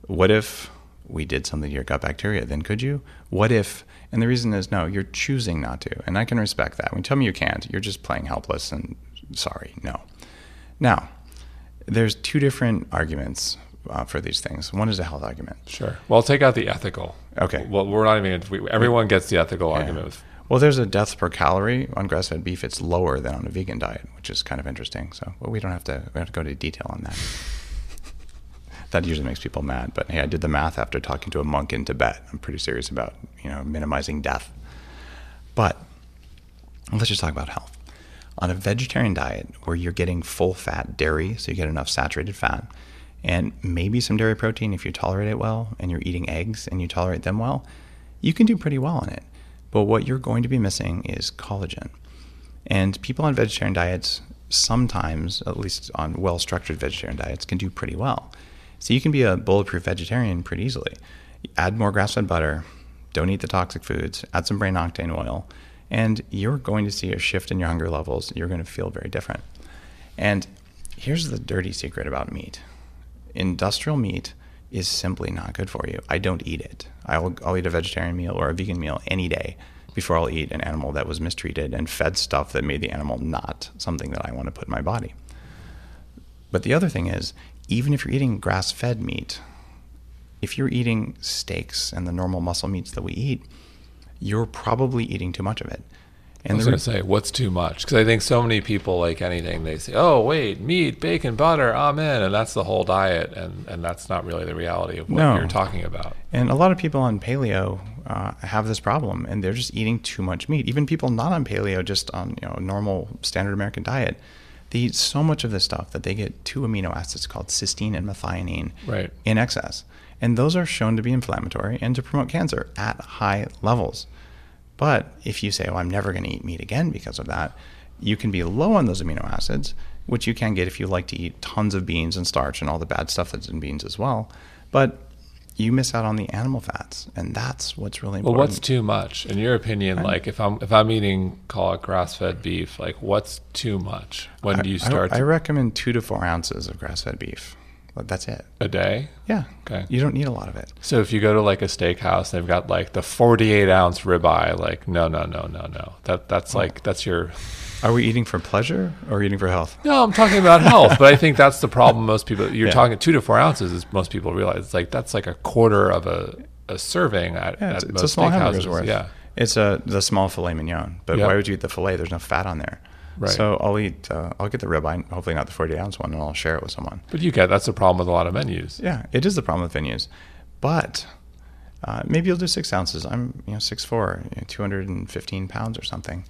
what if we did something to your gut bacteria? Then could you? What if? And the reason is no, you're choosing not to. And I can respect that. When you tell me you can't, you're just playing helpless and sorry, no. Now, there's two different arguments uh, for these things. One is a health argument. Sure. Well, take out the ethical. Okay. Well, we're not even, we, everyone gets the ethical yeah. argument. With, well, there's a death per calorie on grass-fed beef. It's lower than on a vegan diet, which is kind of interesting. So well, we don't have to, we don't have to go into detail on that. That usually makes people mad. But hey, I did the math after talking to a monk in Tibet. I'm pretty serious about, you know, minimizing death. But let's just talk about health. On a vegetarian diet where you're getting full fat dairy, so you get enough saturated fat, and maybe some dairy protein if you tolerate it well, and you're eating eggs and you tolerate them well, you can do pretty well on it. But what you're going to be missing is collagen. And people on vegetarian diets sometimes, at least on well-structured vegetarian diets, can do pretty well. So you can be a bulletproof vegetarian pretty easily. Add more grass-fed butter, don't eat the toxic foods, add some brain octane oil, and you're going to see a shift in your hunger levels. You're going to feel very different. And here's the dirty secret about meat. Industrial meat is simply not good for you. I don't eat it. I'll, I'll eat a vegetarian meal or a vegan meal any day before I'll eat an animal that was mistreated and fed stuff that made the animal not something that I want to put in my body. But the other thing is, even if you're eating grass-fed meat, if you're eating steaks and the normal muscle meats that we eat, you're probably eating too much of it. And I was going to say, what's too much? Because I think so many people, like anything, they say, oh, wait, meat, bacon, butter, amen, and that's the whole diet, and, and that's not really the reality of what no. you're talking about. And a lot of people on paleo uh, have this problem, and they're just eating too much meat. Even people not on paleo, just on you know a normal standard American diet, they eat so much of this stuff that they get two amino acids called cysteine and methionine right. in excess. And those are shown to be inflammatory and to promote cancer at high levels. But if you say, oh, I'm never going to eat meat again because of that, you can be low on those amino acids, which you can get if you like to eat tons of beans and starch and all the bad stuff that's in beans as well. But you miss out on the animal fats, and that's what's really important. Well, what's too much? In your opinion, right. like if I'm if I'm eating, call it grass-fed beef, like what's too much? When I, do you start? I, to... I recommend two to four ounces of grass-fed beef. That's it. A day? Yeah. Okay. You don't need a lot of it. So if you go to like a steakhouse, they've got like the forty-eight ounce ribeye. Like no, no, no, no, no. That that's oh. like that's your. Are we eating for pleasure or eating for health? No, I'm talking about health. But I think that's the problem. Most people, you're yeah. talking two to four ounces. Is most people realize it's like that's like a quarter of a, a serving at, yeah, it's, at it's most a small hamburger's steakhouses. worth. Yeah. It's a the small filet mignon. But yep. why would you eat the filet? There's no fat on there. Right. So I'll eat. Uh, I'll get the ribeye, hopefully not the forty ounce one, and I'll share it with someone. But you get that's the problem with a lot of menus. Yeah, it is the problem with menus. But uh, maybe you'll do six ounces. I'm you know six foot four, you know, two hundred fifteen pounds or something,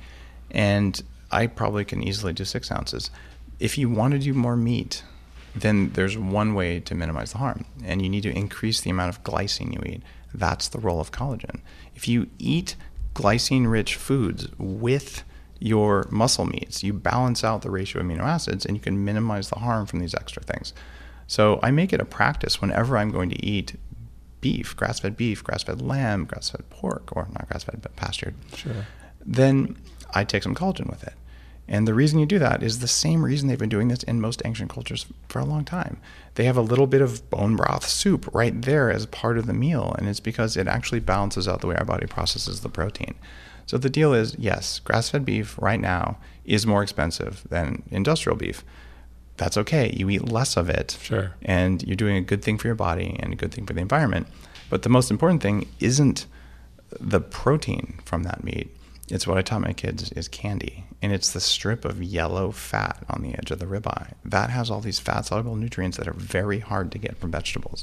and I probably can easily do six ounces. If you want to do more meat, then there's one way to minimize the harm, and you need to increase the amount of glycine you eat. That's the role of collagen. If you eat glycine-rich foods with your muscle meats, you balance out the ratio of amino acids and you can minimize the harm from these extra things. So I make it a practice whenever I'm going to eat beef, grass-fed beef, grass-fed lamb, grass-fed pork, or not grass-fed but pastured, sure. then I take some collagen with it. And the reason you do that is the same reason they've been doing this in most ancient cultures for a long time. They have a little bit of bone broth soup right there as part of the meal, and it's because it actually balances out the way our body processes the protein. So the deal is, yes, grass-fed beef right now is more expensive than industrial beef. That's okay. You eat less of it, sure, and you're doing a good thing for your body and a good thing for the environment. But the most important thing isn't the protein from that meat. It's what I taught my kids is candy, and it's the strip of yellow fat on the edge of the ribeye. That has all these fat-soluble nutrients that are very hard to get from vegetables.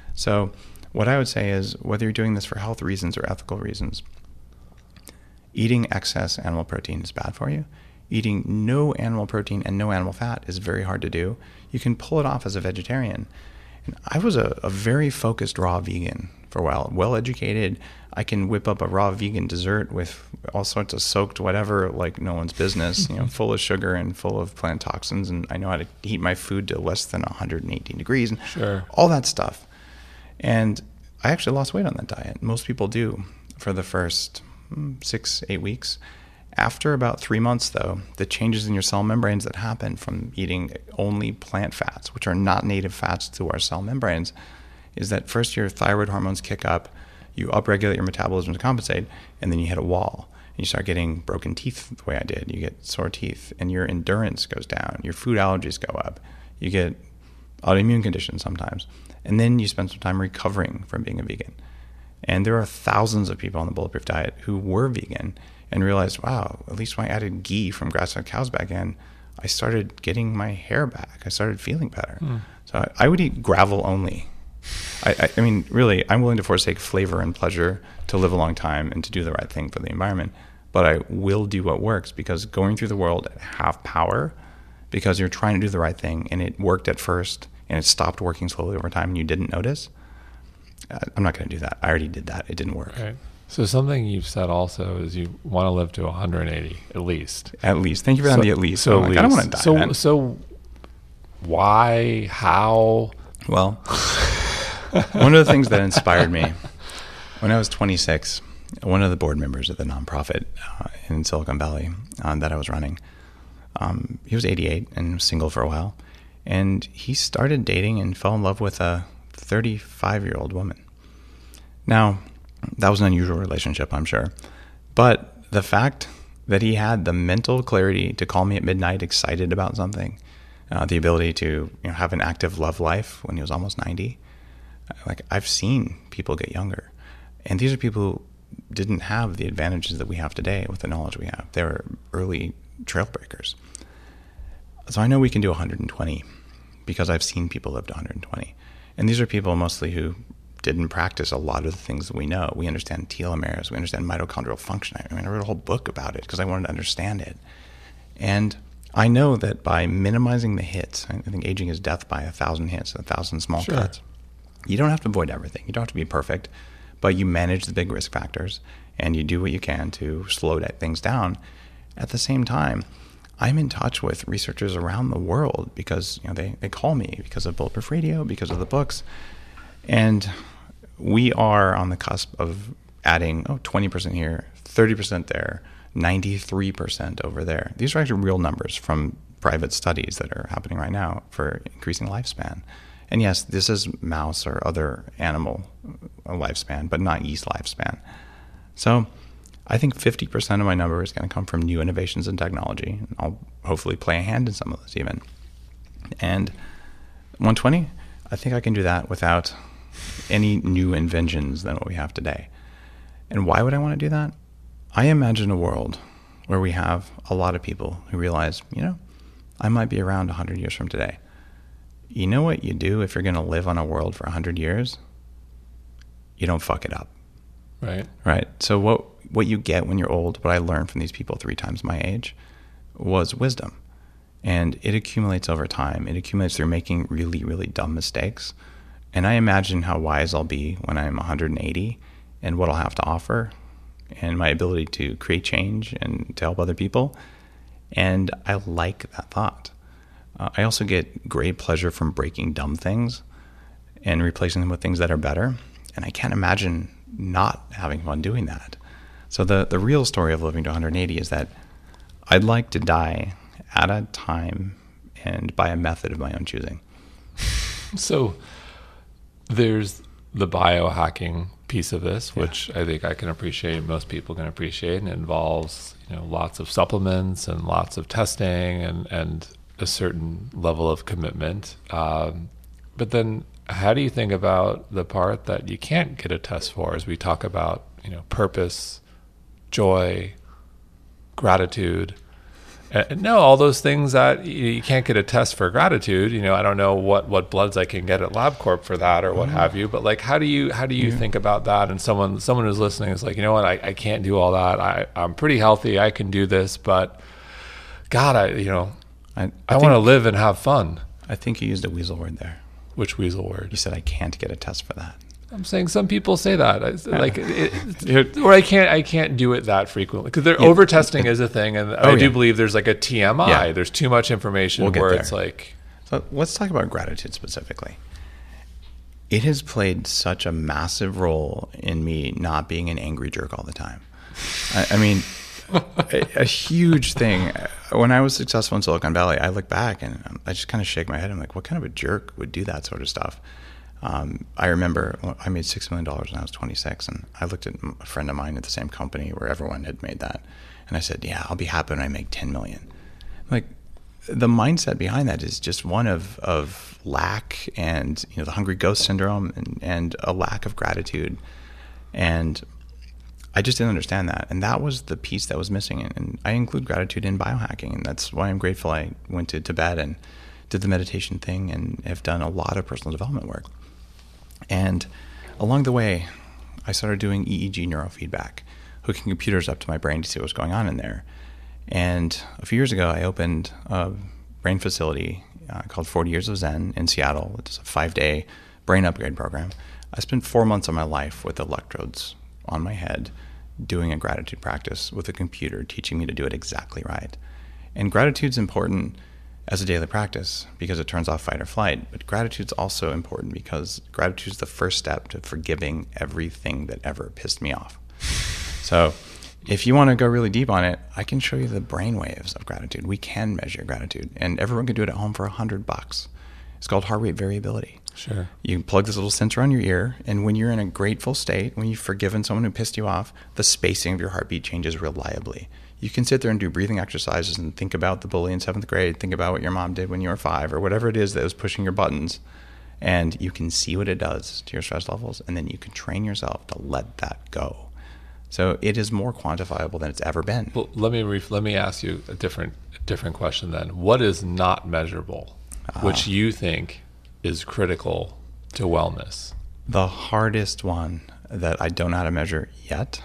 So what I would say is, whether you're doing this for health reasons or ethical reasons, eating excess animal protein is bad for you. Eating no animal protein and no animal fat is very hard to do. You can pull it off as a vegetarian. And I was a, a very focused raw vegan for a while, well-educated. I can whip up a raw vegan dessert with all sorts of soaked whatever, like no one's business, you know, full of sugar and full of plant toxins. And I know how to heat my food to less than one hundred eighteen degrees and sure. all that stuff. And I actually lost weight on that diet. Most people do for the first six, eight weeks. After about three months, though, the changes in your cell membranes that happen from eating only plant fats, which are not native fats to our cell membranes, is that first your thyroid hormones kick up, you upregulate your metabolism to compensate, and then you hit a wall. And you start getting broken teeth the way I did. You get sore teeth, and your endurance goes down. Your food allergies go up. You get autoimmune conditions sometimes. And then you spend some time recovering from being a vegan. And there are thousands of people on the Bulletproof diet who were vegan and realized, wow, at least when I added ghee from grass-fed cows back in, I started getting my hair back. I started feeling better. Mm. So I, I would eat gravel only. I, I, I mean, really, I'm willing to forsake flavor and pleasure to live a long time and to do the right thing for the environment. But I will do what works, because going through the world at half power, because you're trying to do the right thing and it worked at first and it stopped working slowly over time and you didn't notice, I'm not going to do that. I already did that. It didn't work. Right. So something you've said also is you want to live to one hundred eighty at least. At least. Thank you for so, the at least. So I'm like, least. I don't want to die. So, man. so why? How? Well, one of the things that inspired me when I was twenty-six, one of the board members of the nonprofit uh, in Silicon Valley uh, that I was running, um, he was eighty-eight and was single for a while, and he started dating and fell in love with a thirty-five-year-old woman. Now, that was an unusual relationship, I'm sure, but the fact that he had the mental clarity to call me at midnight excited about something, uh, the ability to you know, have an active love life when he was almost ninety, like I've seen people get younger, and these are people who didn't have the advantages that we have today with the knowledge we have. They were early trailbreakers. So I know we can do one hundred twenty because I've seen people live to one hundred twenty. And these are people mostly who didn't practice a lot of the things that we know. We understand telomeres. We understand mitochondrial function. I mean, I wrote a whole book about it because I wanted to understand it. And I know that by minimizing the hits, I think aging is death by a thousand hits, a thousand small sure. cuts. You don't have to avoid everything. You don't have to be perfect, but you manage the big risk factors and you do what you can to slow things down. At the same time, I'm in touch with researchers around the world because you know they, they call me because of Bulletproof Radio, because of the books. And we are on the cusp of adding oh, twenty percent here, thirty percent there, ninety-three percent over there. These are actually real numbers from private studies that are happening right now for increasing lifespan. And yes, this is mouse or other animal lifespan, but not yeast lifespan. So I think fifty percent of my number is going to come from new innovations in technology. I'll hopefully play a hand in some of those even. And one twenty, I think I can do that without any new inventions than what we have today. And why would I want to do that? I imagine a world where we have a lot of people who realize, you know, I might be around one hundred years from today. You know what you do if you're going to live on a world for one hundred years? You don't fuck it up. Right. Right. So what what you get when you're old, what I learned from these people three times my age, was wisdom. And it accumulates over time. It accumulates through making really, really dumb mistakes. And I imagine how wise I'll be when I'm one hundred eighty and what I'll have to offer and my ability to create change and to help other people. And I like that thought. Uh, I also get great pleasure from breaking dumb things and replacing them with things that are better. And I can't imagine not having fun doing that. So the, the real story of living to one hundred eighty is that I'd like to die at a time and by a method of my own choosing. So there's the biohacking piece of this, yeah. which I think I can appreciate, most people can appreciate, and it involves you know lots of supplements and lots of testing and, and a certain level of commitment. Um, but then how do you think about the part that you can't get a test for as we talk about you know purpose, joy, gratitude? Uh, no, all those things that you, you can't get a test for gratitude. You know, I don't know what, what bloods I can get at LabCorp for that or what mm-hmm. have you. But like, how do you how do you mm-hmm. think about that? And someone someone who's listening is like, you know what, I, I can't do all that. I I'm pretty healthy. I can do this, but God, I you know, I I, I want to live and have fun. I think you used a weasel word there. Which weasel word? You said I can't get a test for that. I'm saying some people say that, I, like, it, it, or I can't, I can't do it that frequently because they're yeah. over testing is a thing, and oh, I do yeah. believe there's like a T M I. Yeah. There's too much information we'll where it's like. So let's talk about gratitude specifically. It has played such a massive role in me not being an angry jerk all the time. I, I mean, a, a huge thing. When I was successful in Silicon Valley, I look back and I just kind of shake my head. I'm like, what kind of a jerk would do that sort of stuff? Um, I remember I made six million dollars when I was twenty-six, and I looked at a friend of mine at the same company where everyone had made that, and I said, yeah, I'll be happy when I make ten million. Like, the mindset behind that is just one of, of lack and, you know, the hungry ghost syndrome and, and a lack of gratitude. And I just didn't understand that. And that was the piece that was missing. And I include gratitude in biohacking. And that's why I'm grateful I went to Tibet and did the meditation thing and have done a lot of personal development work. And along the way, I started doing E E G neurofeedback, hooking computers up to my brain to see what was going on in there. And a few years ago, I opened a brain facility uh, called forty Years of Zen in Seattle. It's a five-day brain upgrade program. I spent four months of my life with electrodes on my head doing a gratitude practice with a computer teaching me to do it exactly right. And gratitude's important as a daily practice because it turns off fight or flight. But gratitude's also important because gratitude's the first step to forgiving everything that ever pissed me off. So if you want to go really deep on it, I can show you the brain waves of gratitude. We can measure gratitude, and everyone can do it at home for a hundred bucks. It's called heart rate variability. Sure. You plug this little sensor on your ear, and when you're in a grateful state, when you've forgiven someone who pissed you off, the spacing of your heartbeat changes reliably. You can sit there and do breathing exercises and think about the bully in seventh grade, think about what your mom did when you were five, or whatever it is that was pushing your buttons, and you can see what it does to your stress levels, and then you can train yourself to let that go. So it is more quantifiable than it's ever been. Well, let me re- let me ask you a different different question then. What is not measurable, uh, which you think is critical to wellness? The hardest one that I don't know how to measure yet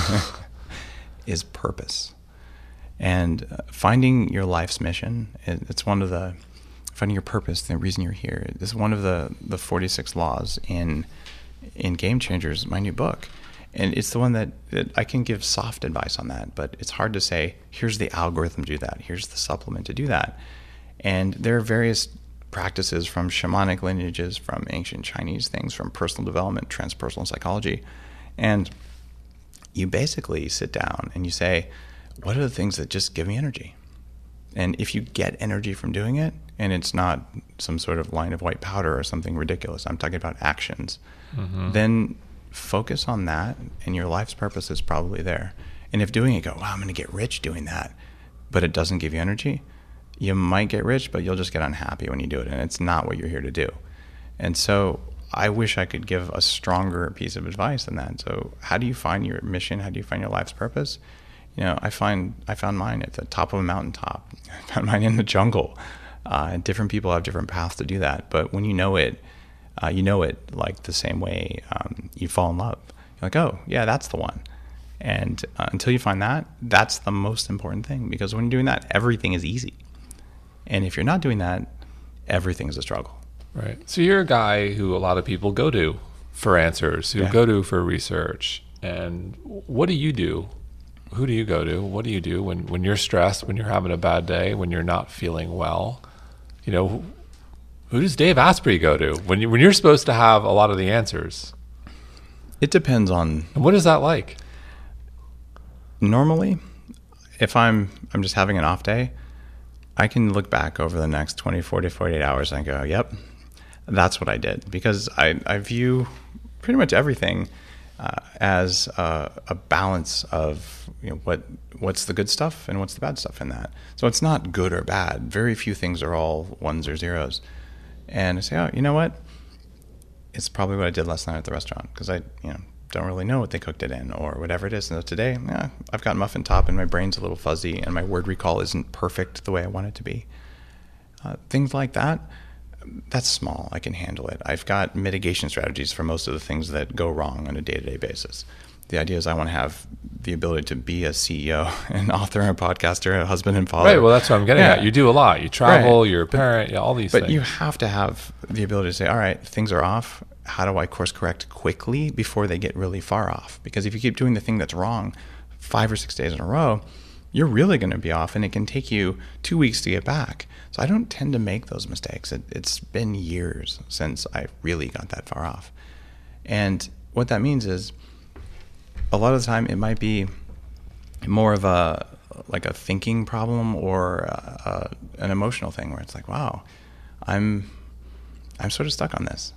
is purpose. And finding your life's mission, it's one of the, finding your purpose, the reason you're here, is one of the, the forty-six laws in in Game Changers, my new book. And it's the one that, that I can give soft advice on that, but it's hard to say, here's the algorithm to do that, here's the supplement to do that. And there are various practices from shamanic lineages, from ancient Chinese things, from personal development, transpersonal psychology. And you basically sit down and you say, what are the things that just give me energy? And if you get energy from doing it, and it's not some sort of line of white powder or something ridiculous, I'm talking about actions, mm-hmm. then focus on that, and your life's purpose is probably there. And if doing it, go, wow, I'm going to get rich doing that, but it doesn't give you energy, you might get rich, but you'll just get unhappy when you do it, and it's not what you're here to do. And so I wish I could give a stronger piece of advice than that. So how do you find your mission? How do you find your life's purpose? You know, I find I found mine at the top of a mountaintop. I found mine in the jungle. Uh, and different people have different paths to do that. But when you know it, uh, you know it like the same way um, you fall in love. You're like, oh, yeah, that's the one. And uh, until you find that, that's the most important thing. Because when you're doing that, everything is easy. And if you're not doing that, everything is a struggle. Right. So you're a guy who a lot of people go to for answers, who yeah. go to for research. And what do you do? Who do you go to? What do you do when, when you're stressed, when you're having a bad day, when you're not feeling well? You know, who, who does Dave Asprey go to when, you, when you're supposed to have a lot of the answers? It depends on... And what is that like? Normally, if I'm I'm just having an off day, I can look back over the next twenty-four to forty-eight hours and go, yep, that's what I did. Because I, I view pretty much everything uh, as a, a balance of, you know, what what's the good stuff and what's the bad stuff in that. So it's not good or bad. Very few things are all ones or zeros. And I say, oh, you know what? It's probably what I did last night at the restaurant, because I, you know, don't really know what they cooked it in or whatever it is. And so today, yeah, I've got muffin top and my brain's a little fuzzy and my word recall isn't perfect the way I want it to be. Uh, things like that, that's small. I can handle it. I've got mitigation strategies for most of the things that go wrong on a day-to-day basis. The idea is I want to have the ability to be a C E O, an author, a podcaster, a husband and father. Right, well, that's what I'm getting yeah. at. You do a lot. You travel, right. you're a parent, but, yeah, all these but things. But you have to have the ability to say, all right, things are off. How do I course correct quickly before they get really far off? Because if you keep doing the thing that's wrong five or six days in a row, you're really going to be off, and it can take you two weeks to get back. So I don't tend to make those mistakes. It, it's been years since I really got that far off. And what that means is a lot of the time it might be more of a like a thinking problem or a, a, an emotional thing where it's like, wow, I'm I'm sort of stuck on this.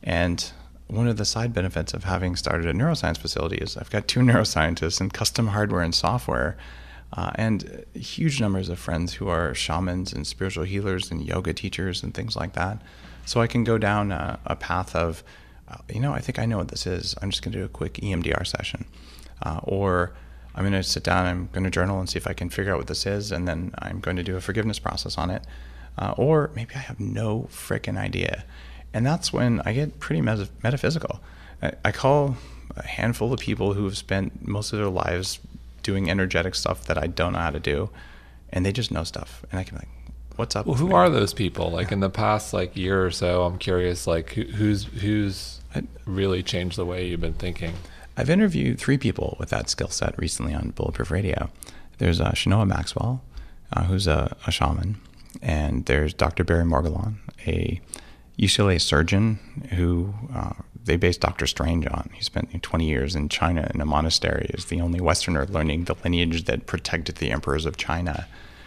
And one of the side benefits of having started a neuroscience facility is I've got two neuroscientists and custom hardware and software, uh, and huge numbers of friends who are shamans and spiritual healers and yoga teachers and things like that. So I can go down a, a path of, uh, you know, I think I know what this is. I'm just going to do a quick E M D R session. Uh, or I'm going to sit down, I'm going to journal and see if I can figure out what this is, and then I'm going to do a forgiveness process on it. Uh, or maybe I have no frickin' idea. And that's when I get pretty met- metaphysical. I, I call a handful of people who have spent most of their lives doing energetic stuff that I don't know how to do, and they just know stuff. And I can be like, what's up? Well, who are those people? Like in the past like year or so, I'm curious, like who, who's who's really changed the way you've been thinking? I've interviewed three people with that skill set recently on Bulletproof Radio. There's uh, Shanoa Maxwell, uh, who's a, a shaman, and there's Doctor Barry Morguelan, a U C L A surgeon who uh, they based Doctor Strange on. He spent twenty years in China in a monastery as the only Westerner learning the lineage that protected the emperors of China.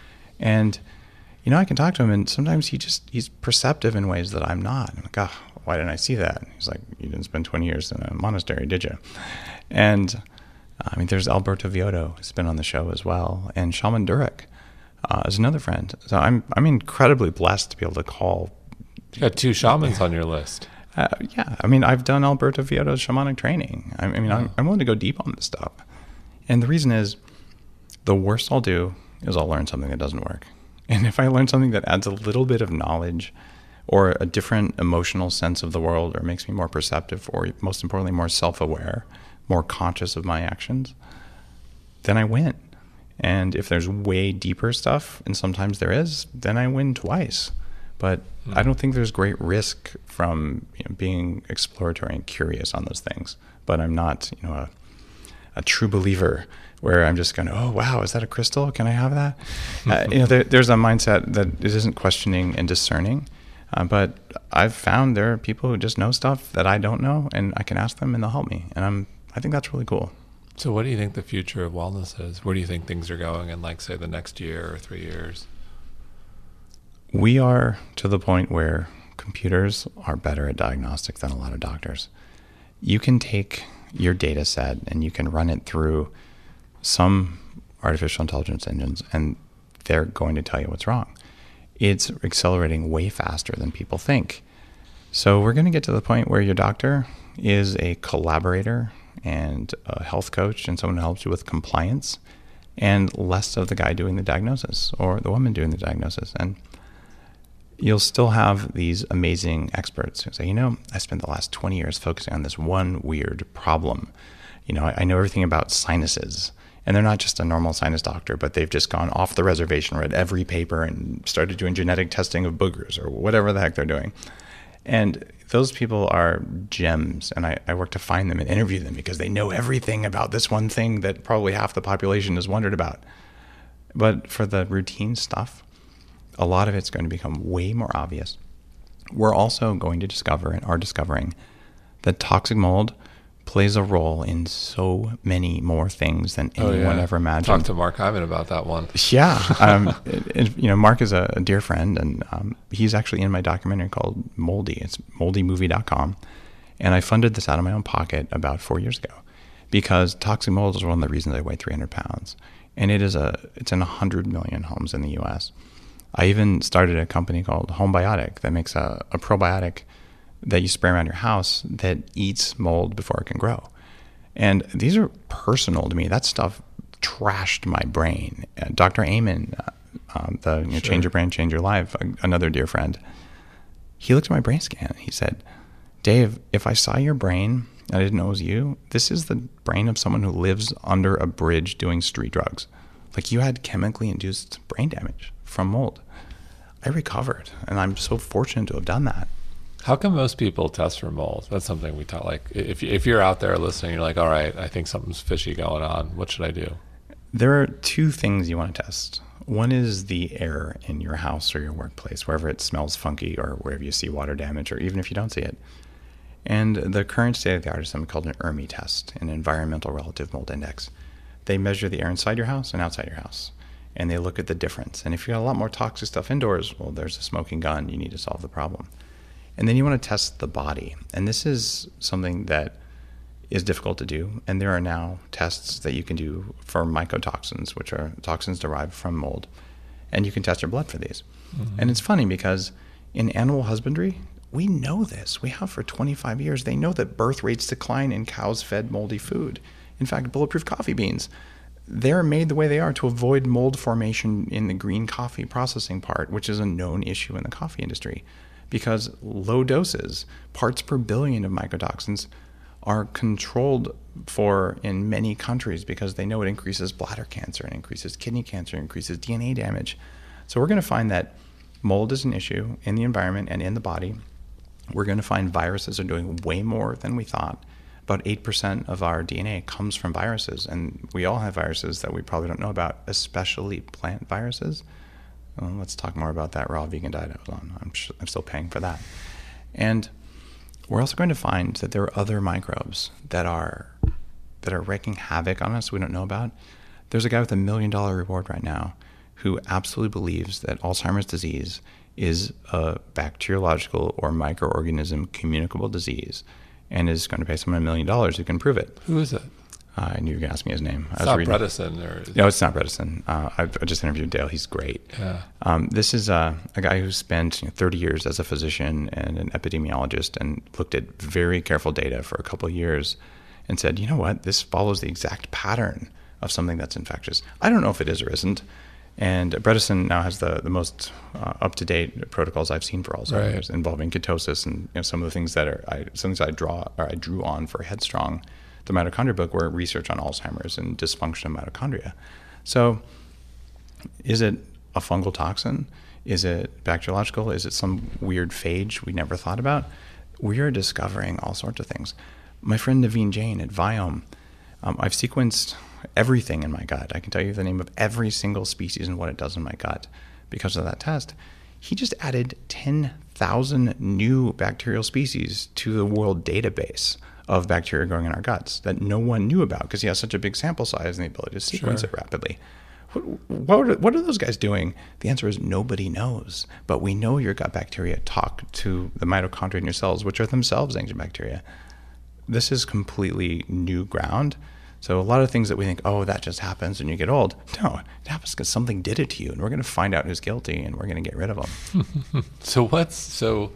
And, you know, I can talk to him, and sometimes he just, he's perceptive in ways that I'm not. I'm like, oh, why didn't I see that? And he's like, you didn't spend twenty years in a monastery, did you? And, I mean, there's Alberto Vioto, who's been on the show as well, and Shaman Durek uh, is another friend. So I'm I'm incredibly blessed to be able to call. You got two shamans on your list. Uh, yeah, I mean, I've done Alberto Vioto's shamanic training. I, I mean, I'm, I'm willing to go deep on this stuff. And the reason is, the worst I'll do is I'll learn something that doesn't work. And if I learn something that adds a little bit of knowledge or a different emotional sense of the world, or makes me more perceptive, or most importantly, more self-aware, more conscious of my actions, then I win. And if there's way deeper stuff, and sometimes there is, then I win twice. But mm. I don't think there's great risk from you know, being exploratory and curious on those things. But I'm not, you know, a, a true believer where I'm just going, oh, wow, is that a crystal? Can I have that? uh, you know, there, there's a mindset that it isn't questioning and discerning. Uh, but I've found there are people who just know stuff that I don't know, and I can ask them and they'll help me. And I'm, I think that's really cool. So what do you think the future of wellness is? Where do you think things are going in, like, say, the next year or three years? We are to the point where computers are better at diagnostics than a lot of doctors. You can take your data set and you can run it through some artificial intelligence engines, and they're going to tell you what's wrong. It's accelerating way faster than people think. So we're going to get to the point where your doctor is a collaborator and a health coach and someone who helps you with compliance, and less of the guy doing the diagnosis or the woman doing the diagnosis. And you'll still have these amazing experts who say, you know, I spent the last twenty years focusing on this one weird problem. You know, I, I know everything about sinuses. And they're not just a normal sinus doctor, but they've just gone off the reservation, read every paper, and started doing genetic testing of boogers or whatever the heck they're doing. And those people are gems, and I, I work to find them and interview them because they know everything about this one thing that probably half the population has wondered about. But for the routine stuff, a lot of it's going to become way more obvious. We're also going to discover and are discovering that toxic mold plays a role in so many more things than anyone oh, yeah. ever imagined. Talk to Mark Hyman about that one. Yeah. Um, it, it, you know, Mark is a, a dear friend, and um, he's actually in my documentary called Moldy. It's moldy movie dot com. And I funded this out of my own pocket about four years ago because toxic mold is one of the reasons I weigh three hundred pounds. And it is a, it's in one hundred million homes in the U S. I even started a company called Homebiotic that makes a, a probiotic that you spray around your house that eats mold before it can grow. And these are personal to me. That stuff trashed my brain. Uh, Doctor Amen, uh, um, the you know, sure. Change Your Brain, Change Your Life, uh, another dear friend, he looked at my brain scan. He said, Dave, if I saw your brain and I didn't know it was you, this is the brain of someone who lives under a bridge doing street drugs. Like, you had chemically induced brain damage from mold. I recovered, and I'm so fortunate to have done that. How come most people test for mold? That's something we talk, like, if if you're out there listening, you're like, all right, I think something's fishy going on. What should I do? There are two things you want to test. One is the air in your house or your workplace, wherever it smells funky or wherever you see water damage, or even if you don't see it. And the current state of the art is something called an E R M I test, an Environmental Relative Mold Index. They measure the air inside your house and outside your house, and they look at the difference. And if you got a lot more toxic stuff indoors, well, there's a smoking gun. You need to solve the problem. And then you want to test the body. And this is something that is difficult to do. And there are now tests that you can do for mycotoxins, which are toxins derived from mold. And you can test your blood for these. Mm-hmm. And it's funny because in animal husbandry, we know this. We have for twenty-five years. They know that birth rates decline in cows fed moldy food. In fact, Bulletproof coffee beans, they're made the way they are to avoid mold formation in the green coffee processing part, which is a known issue in the coffee industry. Because low doses, parts per billion of mycotoxins, are controlled for in many countries because they know it increases bladder cancer and increases kidney cancer, increases D N A damage. So we're going to find that mold is an issue in the environment and in the body. We're going to find viruses are doing way more than we thought. About eight percent of our D N A comes from viruses, and we all have viruses that we probably don't know about, especially plant viruses. Well, let's talk more about that raw vegan diet I was on. I'm, sh- I'm still paying for that. And we're also going to find that there are other microbes that are that are wreaking havoc on us we don't know about. There's a guy with a million dollar reward right now who absolutely believes that Alzheimer's disease is a bacteriological or microorganism communicable disease and is going to pay someone a million dollars who can prove it. Who is it? Uh, I knew you were going to ask me his name. It's I was not reading. Bredesen? Or is No, it's not Bredesen. Uh, I've, I just interviewed Dale. He's great. Yeah. Um, this is a, a guy who spent you know, thirty years as a physician and an epidemiologist and looked at very careful data for a couple of years and said, you know what, this follows the exact pattern of something that's infectious. I don't know if it is or isn't. And Bredesen now has the, the most uh, up-to-date protocols I've seen for Alzheimer's, right, involving ketosis and you know, some of the things that are I, some things I draw or I drew on for Headstrong. The mitochondria book were research on Alzheimer's and dysfunction of mitochondria. So is it a fungal toxin? Is it bacteriological? Is it some weird phage we never thought about? We are discovering all sorts of things. My friend Naveen Jain at Viome, um, I've sequenced everything in my gut. I can tell you the name of every single species and what it does in my gut because of that test. He just added ten thousand new bacterial species to the world database of bacteria growing in our guts that no one knew about because he has such a big sample size and the ability to sequence sure. it rapidly. What, what, are, what are those guys doing? The answer is nobody knows. But we know your gut bacteria talk to the mitochondria in your cells, which are themselves ancient bacteria. This is completely new ground. So a lot of things that we think, oh, that just happens when you get old. No, it happens because something did it to you, and we're going to find out who's guilty, and we're going to get rid of them. so what's so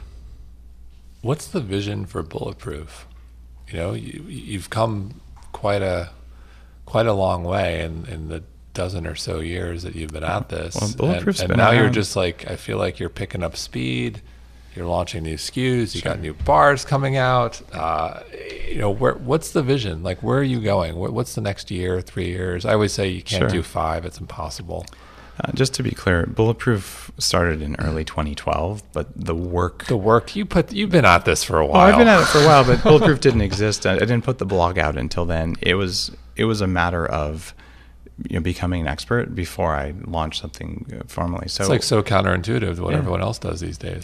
what's the vision for Bulletproof? You know, you, you've come quite a quite a long way in, in the dozen or so years that you've been at this. Well, Bulletproof's and, been and now around. You're just like, I feel like you're picking up speed. You're launching new S K Us. You sure. got new bars coming out. Uh, you know, where what's the vision? Like, where are you going? What, what's the next year, three years? I always say you can't sure. do five. It's impossible. Uh, just to be clear, Bulletproof started in early twenty twelve, but the work... The work, you put, you've been at this for a while. Well, I've been at it for a while, but Bulletproof didn't exist. I, I didn't put the blog out until then. It was it was a matter of you know, becoming an expert before I launched something formally. So it's like so counterintuitive to what yeah. everyone else does these days.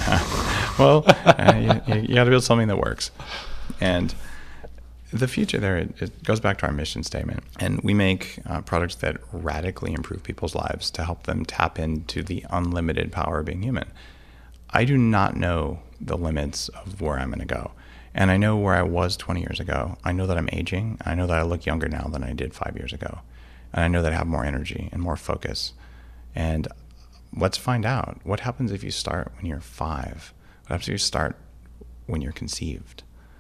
well, uh, you, you got to build something that works. And the future there, it, it goes back to our mission statement. And we make uh, products that radically improve people's lives to help them tap into the unlimited power of being human. I do not know the limits of where I'm going to go. And I know where I was twenty years ago. I know that I'm aging. I know that I look younger now than I did five years ago. And I know that I have more energy and more focus. And let's find out. What happens if you start when you're five? What happens if you start when you're conceived?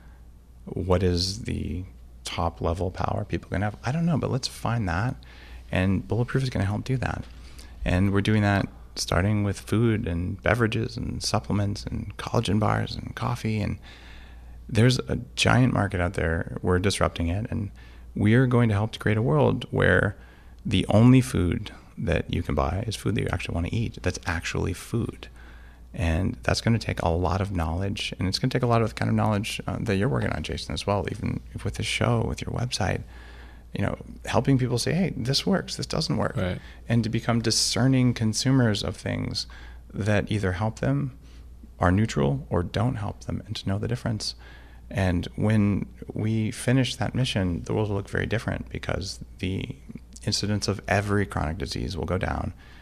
What is the top level power people can have? I don't know, but let's find that. And Bulletproof is going to help do that. And we're doing that starting with food and beverages and supplements and collagen bars and coffee. And there's a giant market out there. We're disrupting it. And we are going to help to create a world where the only food that you can buy is food that you actually want to eat. That's actually food. And that's going to take a lot of knowledge. And it's going to take a lot of the kind of knowledge uh, that you're working on, Jason, as well, even with this show, with your website, you know, helping people say, hey, this works, this doesn't work. Right. And to become discerning consumers of things that either help them, are neutral, or don't help them, and to know the difference. And when we finish that mission, the world will look very different because the incidence of every chronic disease will go down.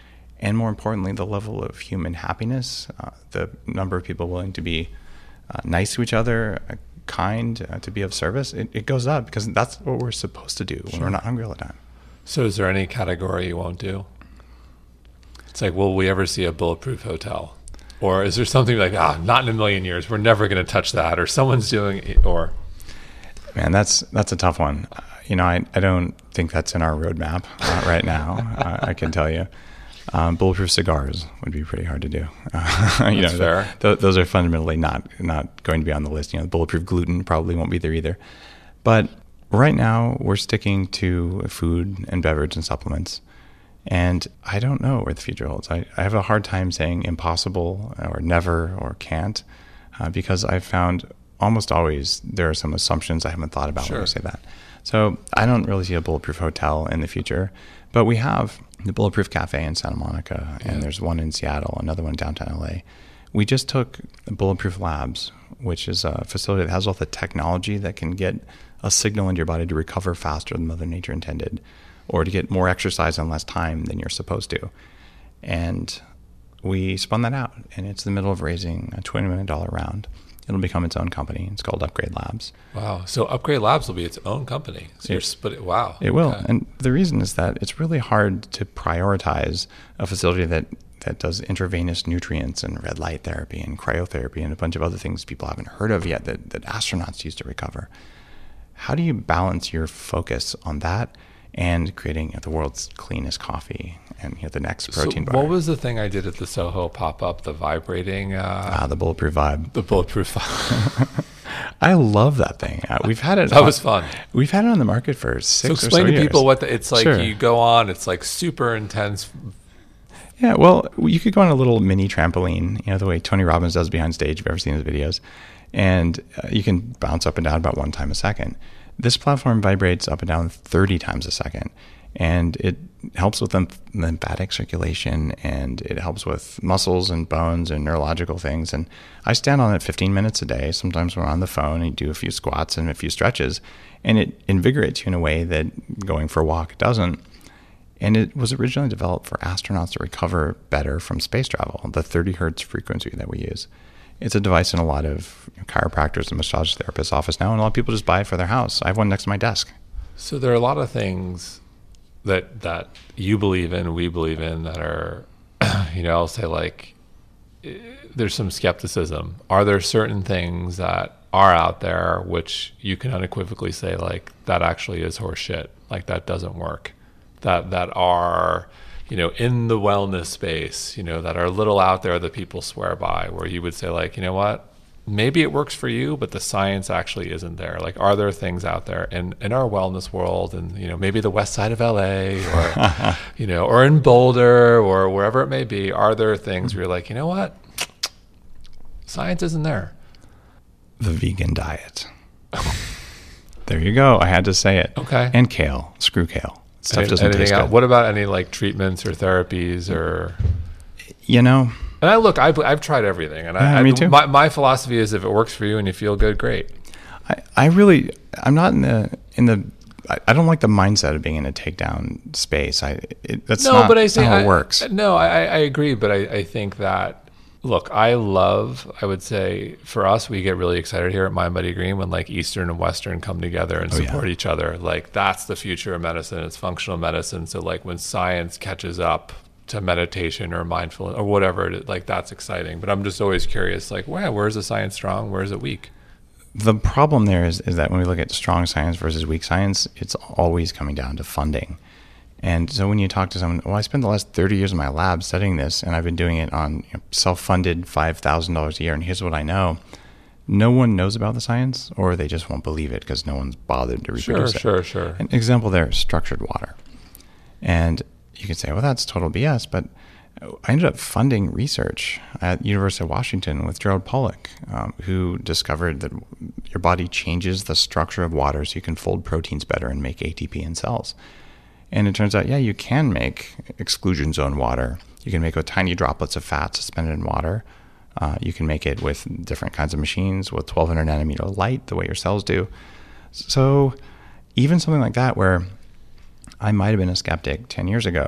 and more importantly, the level of human happiness, uh, the number of people willing to be uh, nice to each other, uh, kind, uh, to be of service, it, it goes up because that's what we're supposed to do when Sure. we're not hungry all the time. So is there any category you won't do? It's like, will we ever see a bulletproof hotel? Or is there something like, ah, not in a million years, we're never going to touch that, or someone's doing it, or... Man, that's that's a tough one. Uh, you know, I, I don't think that's in our roadmap uh, right now, uh, I can tell you. Um, bulletproof cigars would be pretty hard to do. Uh, you That's know, fair. Th- th- those are fundamentally not not going to be on the list. You know, bulletproof gluten probably won't be there either. But right now, we're sticking to food and beverage and supplements. And I don't know where the future holds. I, I have a hard time saying impossible or never or can't uh, because I've found almost always there are some assumptions I haven't thought about Sure. when I say that. So I don't really see a bulletproof hotel in the future, but we have the Bulletproof Cafe in Santa Monica, and Yeah. there's one in Seattle, another one downtown L A. We just took Bulletproof Labs, which is a facility that has all the technology that can get a signal into your body to recover faster than Mother Nature intended, or to get more exercise in less time than you're supposed to. And we spun that out, and it's in the middle of raising a twenty million dollars round. It'll become its own company. It's called Upgrade Labs. Wow. So Upgrade Labs will be its own company. So you're It- split it. Wow. It will. Okay. And the reason is that it's really hard to prioritize a facility that, that does intravenous nutrients and red light therapy and cryotherapy and a bunch of other things people haven't heard of yet that, that astronauts use to recover. How do you balance your focus on that and creating you know, the world's cleanest coffee and you know, the next protein so bar? what was the thing I did at the Soho pop-up, the vibrating, uh, Ah, the Bulletproof Vibe. the bulletproof? I love that thing. Uh, we've had it. That on- was fun. We've had it on the market for six So or explain so to years. people what the, it's like. Sure. You go on, it's like super intense. Yeah, well, you could go on a little mini trampoline, you know, the way Tony Robbins does behind stage, if you've ever seen his videos, and uh, you can bounce up and down about one time a second. This platform vibrates up and down thirty times a second, and it helps with lymph- lymphatic circulation, and it helps with muscles and bones and neurological things. And I stand on it fifteen minutes a day. Sometimes we're on the phone and you do a few squats and a few stretches, and it invigorates you in a way that going for a walk doesn't. And it was originally developed for astronauts to recover better from space travel, the thirty hertz frequency that we use. It's a device in a lot of chiropractors and massage therapists' office now, and a lot of people just buy it for their house. I have one next to my desk. So there are a lot of things that that you believe in, we believe in, that are, you know, I'll say like, eh, there's some skepticism. Are there certain things that are out there which you can unequivocally say like that actually is horseshit, like that doesn't work, that that are, you know, in the wellness space, you know, that are a little out there that people swear by, where you would say like, you know what, maybe it works for you, but the science actually isn't there. Like, are there things out there in, in our wellness world, and, you know, maybe the west side of L A or, you know, or in Boulder or wherever it may be, are there things where you're like, you know what, science isn't there? The vegan diet. There you go. I had to say it. Okay. And kale. Screw kale. Stuff Any- doesn't anything taste else? good. What about any like treatments or therapies or... You know, And I look, I've, I've tried everything, and Yeah, I, me I, too. My, my philosophy is if it works for you and you feel good, great. I, I really, I'm not in the, in the, I, I don't like the mindset of being in a takedown space. I, it, that's No, not, but I that's say not how I- it works. I- No, I, I agree, but I, I think that, look, I love, I would say for us, we get really excited here at Mind Body Green when like Eastern and Western come together and Oh, yeah. support each other. Like that's the future of medicine. It's functional medicine. So like when science catches up to meditation or mindfulness or whatever, it, like that's exciting. But I'm just always curious, like, wow, where's the science strong? Where's it weak? The problem there is, is that when we look at strong science versus weak science, it's always coming down to funding. And so when you talk to someone, well, I spent the last thirty years in my lab studying this, and I've been doing it on you know, self-funded five thousand dollars a year, and here's what I know. No one knows about the science, or they just won't believe it because no one's bothered to Sure, reproduce it. sure, sure. An example there is structured water. And you could say, well, that's total B S, but I ended up funding research at University of Washington with Gerald Pollack, um, who discovered that your body changes the structure of water so you can fold proteins better and make A T P in cells. And it turns out, yeah, you can make exclusion zone water. You can make it with tiny droplets of fat suspended in water. Uh, you can make it with different kinds of machines with twelve hundred nanometer light, the way your cells do. So even something like that, where I might have been a skeptic ten years ago,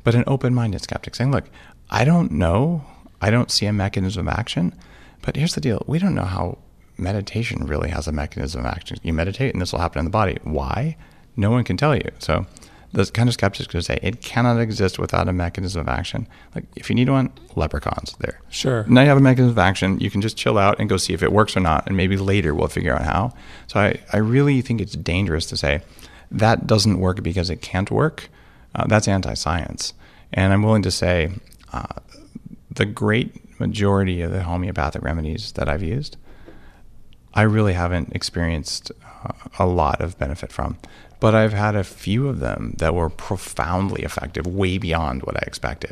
but an open-minded skeptic saying, look, I don't know, I don't see a mechanism of action, but here's the deal. We don't know how meditation really has a mechanism of action. You meditate and this will happen in the body. Why? No one can tell you. So the kind of skeptics could say it cannot exist without a mechanism of action. Like if you need one, leprechauns there. Sure. Now you have a mechanism of action. You can just chill out and go see if it works or not. And maybe later we'll figure out how. So I, I really think it's dangerous to say that doesn't work because it can't work. Uh, that's anti-science. And I'm willing to say uh, the great majority of the homeopathic remedies that I've used, I really haven't experienced uh, a lot of benefit from. But I've had a few of them that were profoundly effective, way beyond what I expected.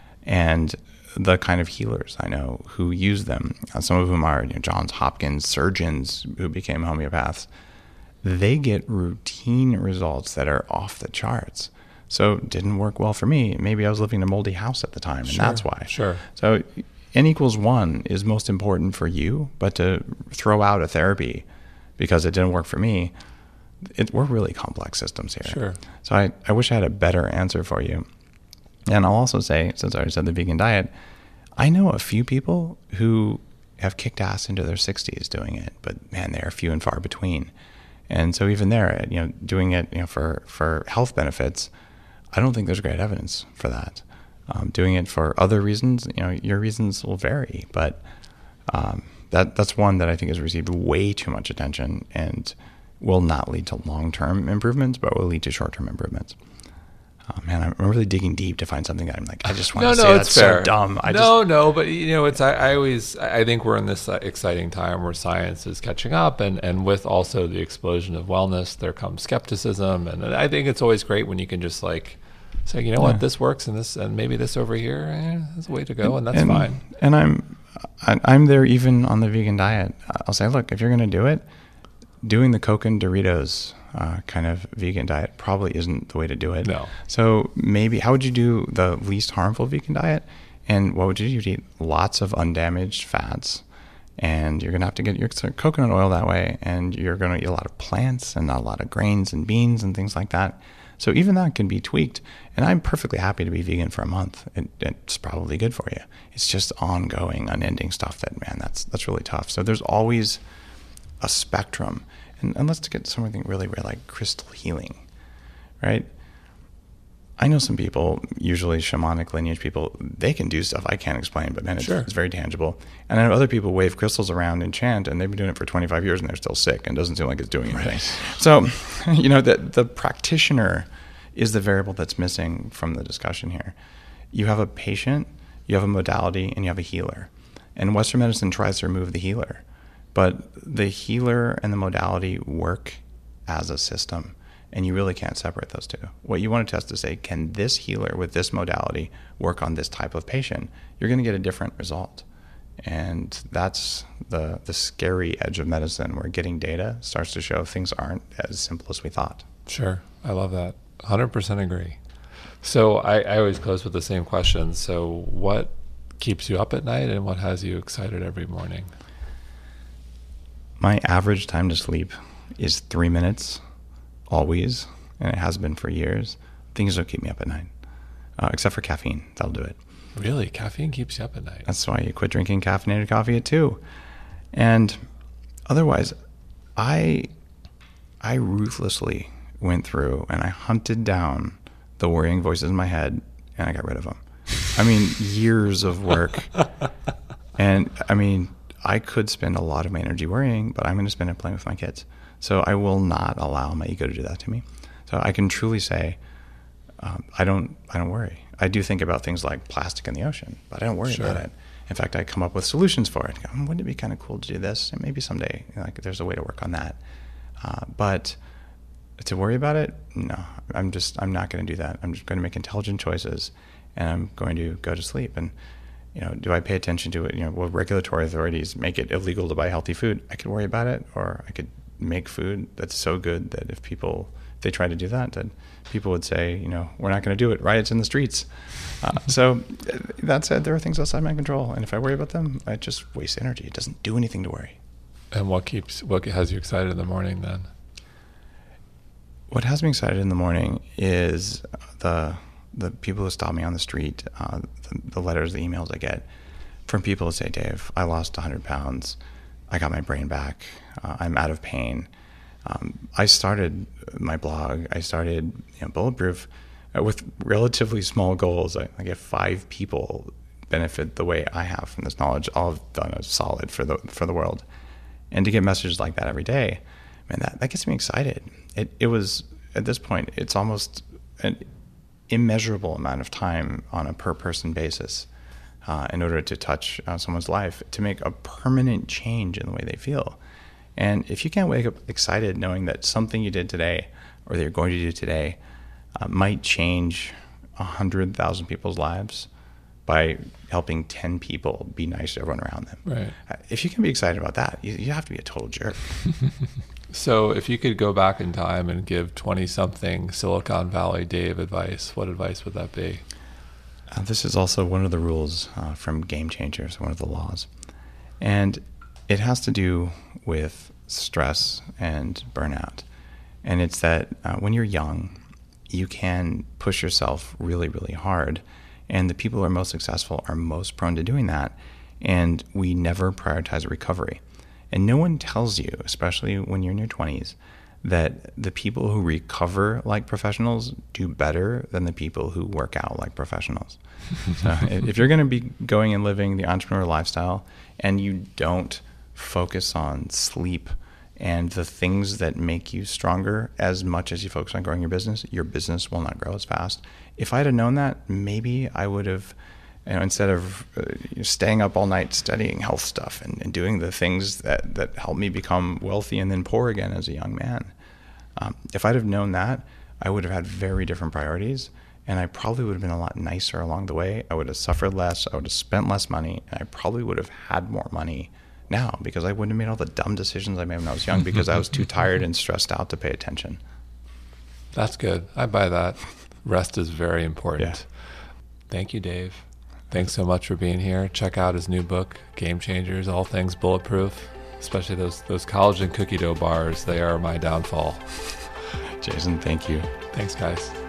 And the kind of healers I know who use them, uh, some of whom are you know, Johns Hopkins surgeons who became homeopaths, they get routine results that are off the charts. So it didn't work well for me. Maybe I was living in a moldy house at the time, and sure, that's why. Sure. So N equals one is most important for you, but to throw out a therapy because it didn't work for me, It, we're really complex systems here. Sure. So I, I wish I had a better answer for you. And I'll also say, since I already said the vegan diet, I know a few people who have kicked ass into their sixties doing it, but man, they are few and far between. And so even there, you know, doing it, you know, for, for health benefits, I don't think there's great evidence for that. Um, doing it for other reasons, you know, your reasons will vary, but um, that that's one that I think has received way too much attention and will not lead to long-term improvements, but will lead to short-term improvements. Oh, man, I'm really digging deep to find something that I'm like, I just want no, to no, say it's that's fair. so dumb. I no, just, no, but you know, it's I, I always I think we're in this uh, exciting time where science is catching up, and, and with also the explosion of wellness, there comes skepticism, and I think it's always great when you can just like say, you know Yeah. what, this works, and this and maybe this over here, eh, there's a way to go, and that's and, fine. And I'm I, I'm there even on the vegan diet. I'll say, look, if you're going to do it, doing the Coke and Doritos uh, kind of vegan diet probably isn't the way to do it. No. So maybe, how would you do the least harmful vegan diet? And what would you do? You'd eat lots of undamaged fats, and you're going to have to get your coconut oil that way, and you're going to eat a lot of plants and not a lot of grains and beans and things like that. So even that can be tweaked. And I'm perfectly happy to be vegan for a month. It, it's probably good for you. It's just ongoing, unending stuff that, man, that's that's really tough. So there's always a spectrum. And, and let's get something really, really like crystal healing, right? I know some people, usually shamanic lineage people, they can do stuff I can't explain, but man, it's, Sure. it's very tangible. And I know other people wave crystals around and chant, and they've been doing it for twenty-five years and they're still sick and doesn't seem like it's doing anything. Right. So, you know, the, the practitioner is the variable that's missing from the discussion here. You have a patient, you have a modality, and you have a healer. And Western medicine tries to remove the healer. But the healer and the modality work as a system, and you really can't separate those two. What you want to test to say, can this healer with this modality work on this type of patient? You're going to get a different result. And that's the the scary edge of medicine, where getting data starts to show things aren't as simple as we thought. Sure. I love that. one hundred percent agree. So I, I always close with the same question. So what keeps you up at night, and what has you excited every morning? My average time to sleep is three minutes, always, and it has been for years. Things don't keep me up at night, uh, except for caffeine. That'll do it. Really? Caffeine keeps you up at night? That's why you quit drinking caffeinated coffee at two. And otherwise, I I ruthlessly went through and I hunted down the worrying voices in my head, and I got rid of them. I mean, years of work. And I mean, I could spend a lot of my energy worrying, but I'm going to spend it playing with my kids. So I will not allow my ego to do that to me. So I can truly say, um, I don't I don't worry. I do think about things like plastic in the ocean, but I don't worry Sure. about it. In fact, I come up with solutions for it. I go, "Hmm, wouldn't it be kind of cool to do this? And maybe someday, you know, like, there's a way to work on that. Uh, but to worry about it, no. I'm just I'm not going to do that. I'm just going to make intelligent choices, and I'm going to go to sleep. And you know, do I pay attention to it? You know, will regulatory authorities make it illegal to buy healthy food? I could worry about it, or I could make food that's so good that if people, if they try to do that, then people would say, you know, we're not going to do it. Riots in the streets. Uh, so that said, there are things outside my control, and if I worry about them, I just waste energy. It doesn't do anything to worry. And what keeps what has you excited in the morning then? What has me excited in the morning is the the people who stop me on the street, uh, the, the letters, the emails I get from people who say, Dave, I lost one hundred pounds. I got my brain back. Uh, I'm out of pain. Um, I started my blog. I started you know, Bulletproof uh, with relatively small goals. I, I get five people benefit the way I have from this knowledge. All have done a solid for the for the world. And to get messages like that every day, man, that, that gets me excited. It it was, at this point, it's almost an immeasurable amount of time on a per person basis uh, in order to touch uh, someone's life, to make a permanent change in the way they feel. And if you can't wake up excited knowing that something you did today or that you're going to do today uh, might change one hundred thousand people's lives by helping ten people be nice to everyone around them. Right. Uh, if you can be excited about that, you, you have to be a total jerk. So if you could go back in time and give twenty-something Silicon Valley Dave advice, what advice would that be? Uh, this is also one of the rules uh, from Game Changers, one of the laws. And it has to do with stress and burnout. And it's that uh, when you're young, you can push yourself really, really hard. And the people who are most successful are most prone to doing that. And we never prioritize recovery. And no one tells you, especially when you're in your twenties, that the people who recover like professionals do better than the people who work out like professionals. So if you're going to be going and living the entrepreneur lifestyle and you don't focus on sleep and the things that make you stronger as much as you focus on growing your business, your business will not grow as fast. If I'd have known that, maybe I would have, you know, instead of uh, staying up all night studying health stuff and, and doing the things that, that helped me become wealthy and then poor again as a young man, um, if I'd have known that, I would have had very different priorities, and I probably would have been a lot nicer along the way. I would have suffered less, I would have spent less money, and I probably would have had more money now because I wouldn't have made all the dumb decisions I made when I was young because I was too tired and stressed out to pay attention. That's good. I buy that. Rest is very important. Yeah. Thank you, Dave. Thanks so much for being here. Check out his new book, Game Changers, all things bulletproof, especially those those collagen cookie dough bars. They are my downfall. Jason, thank you. Thanks, guys.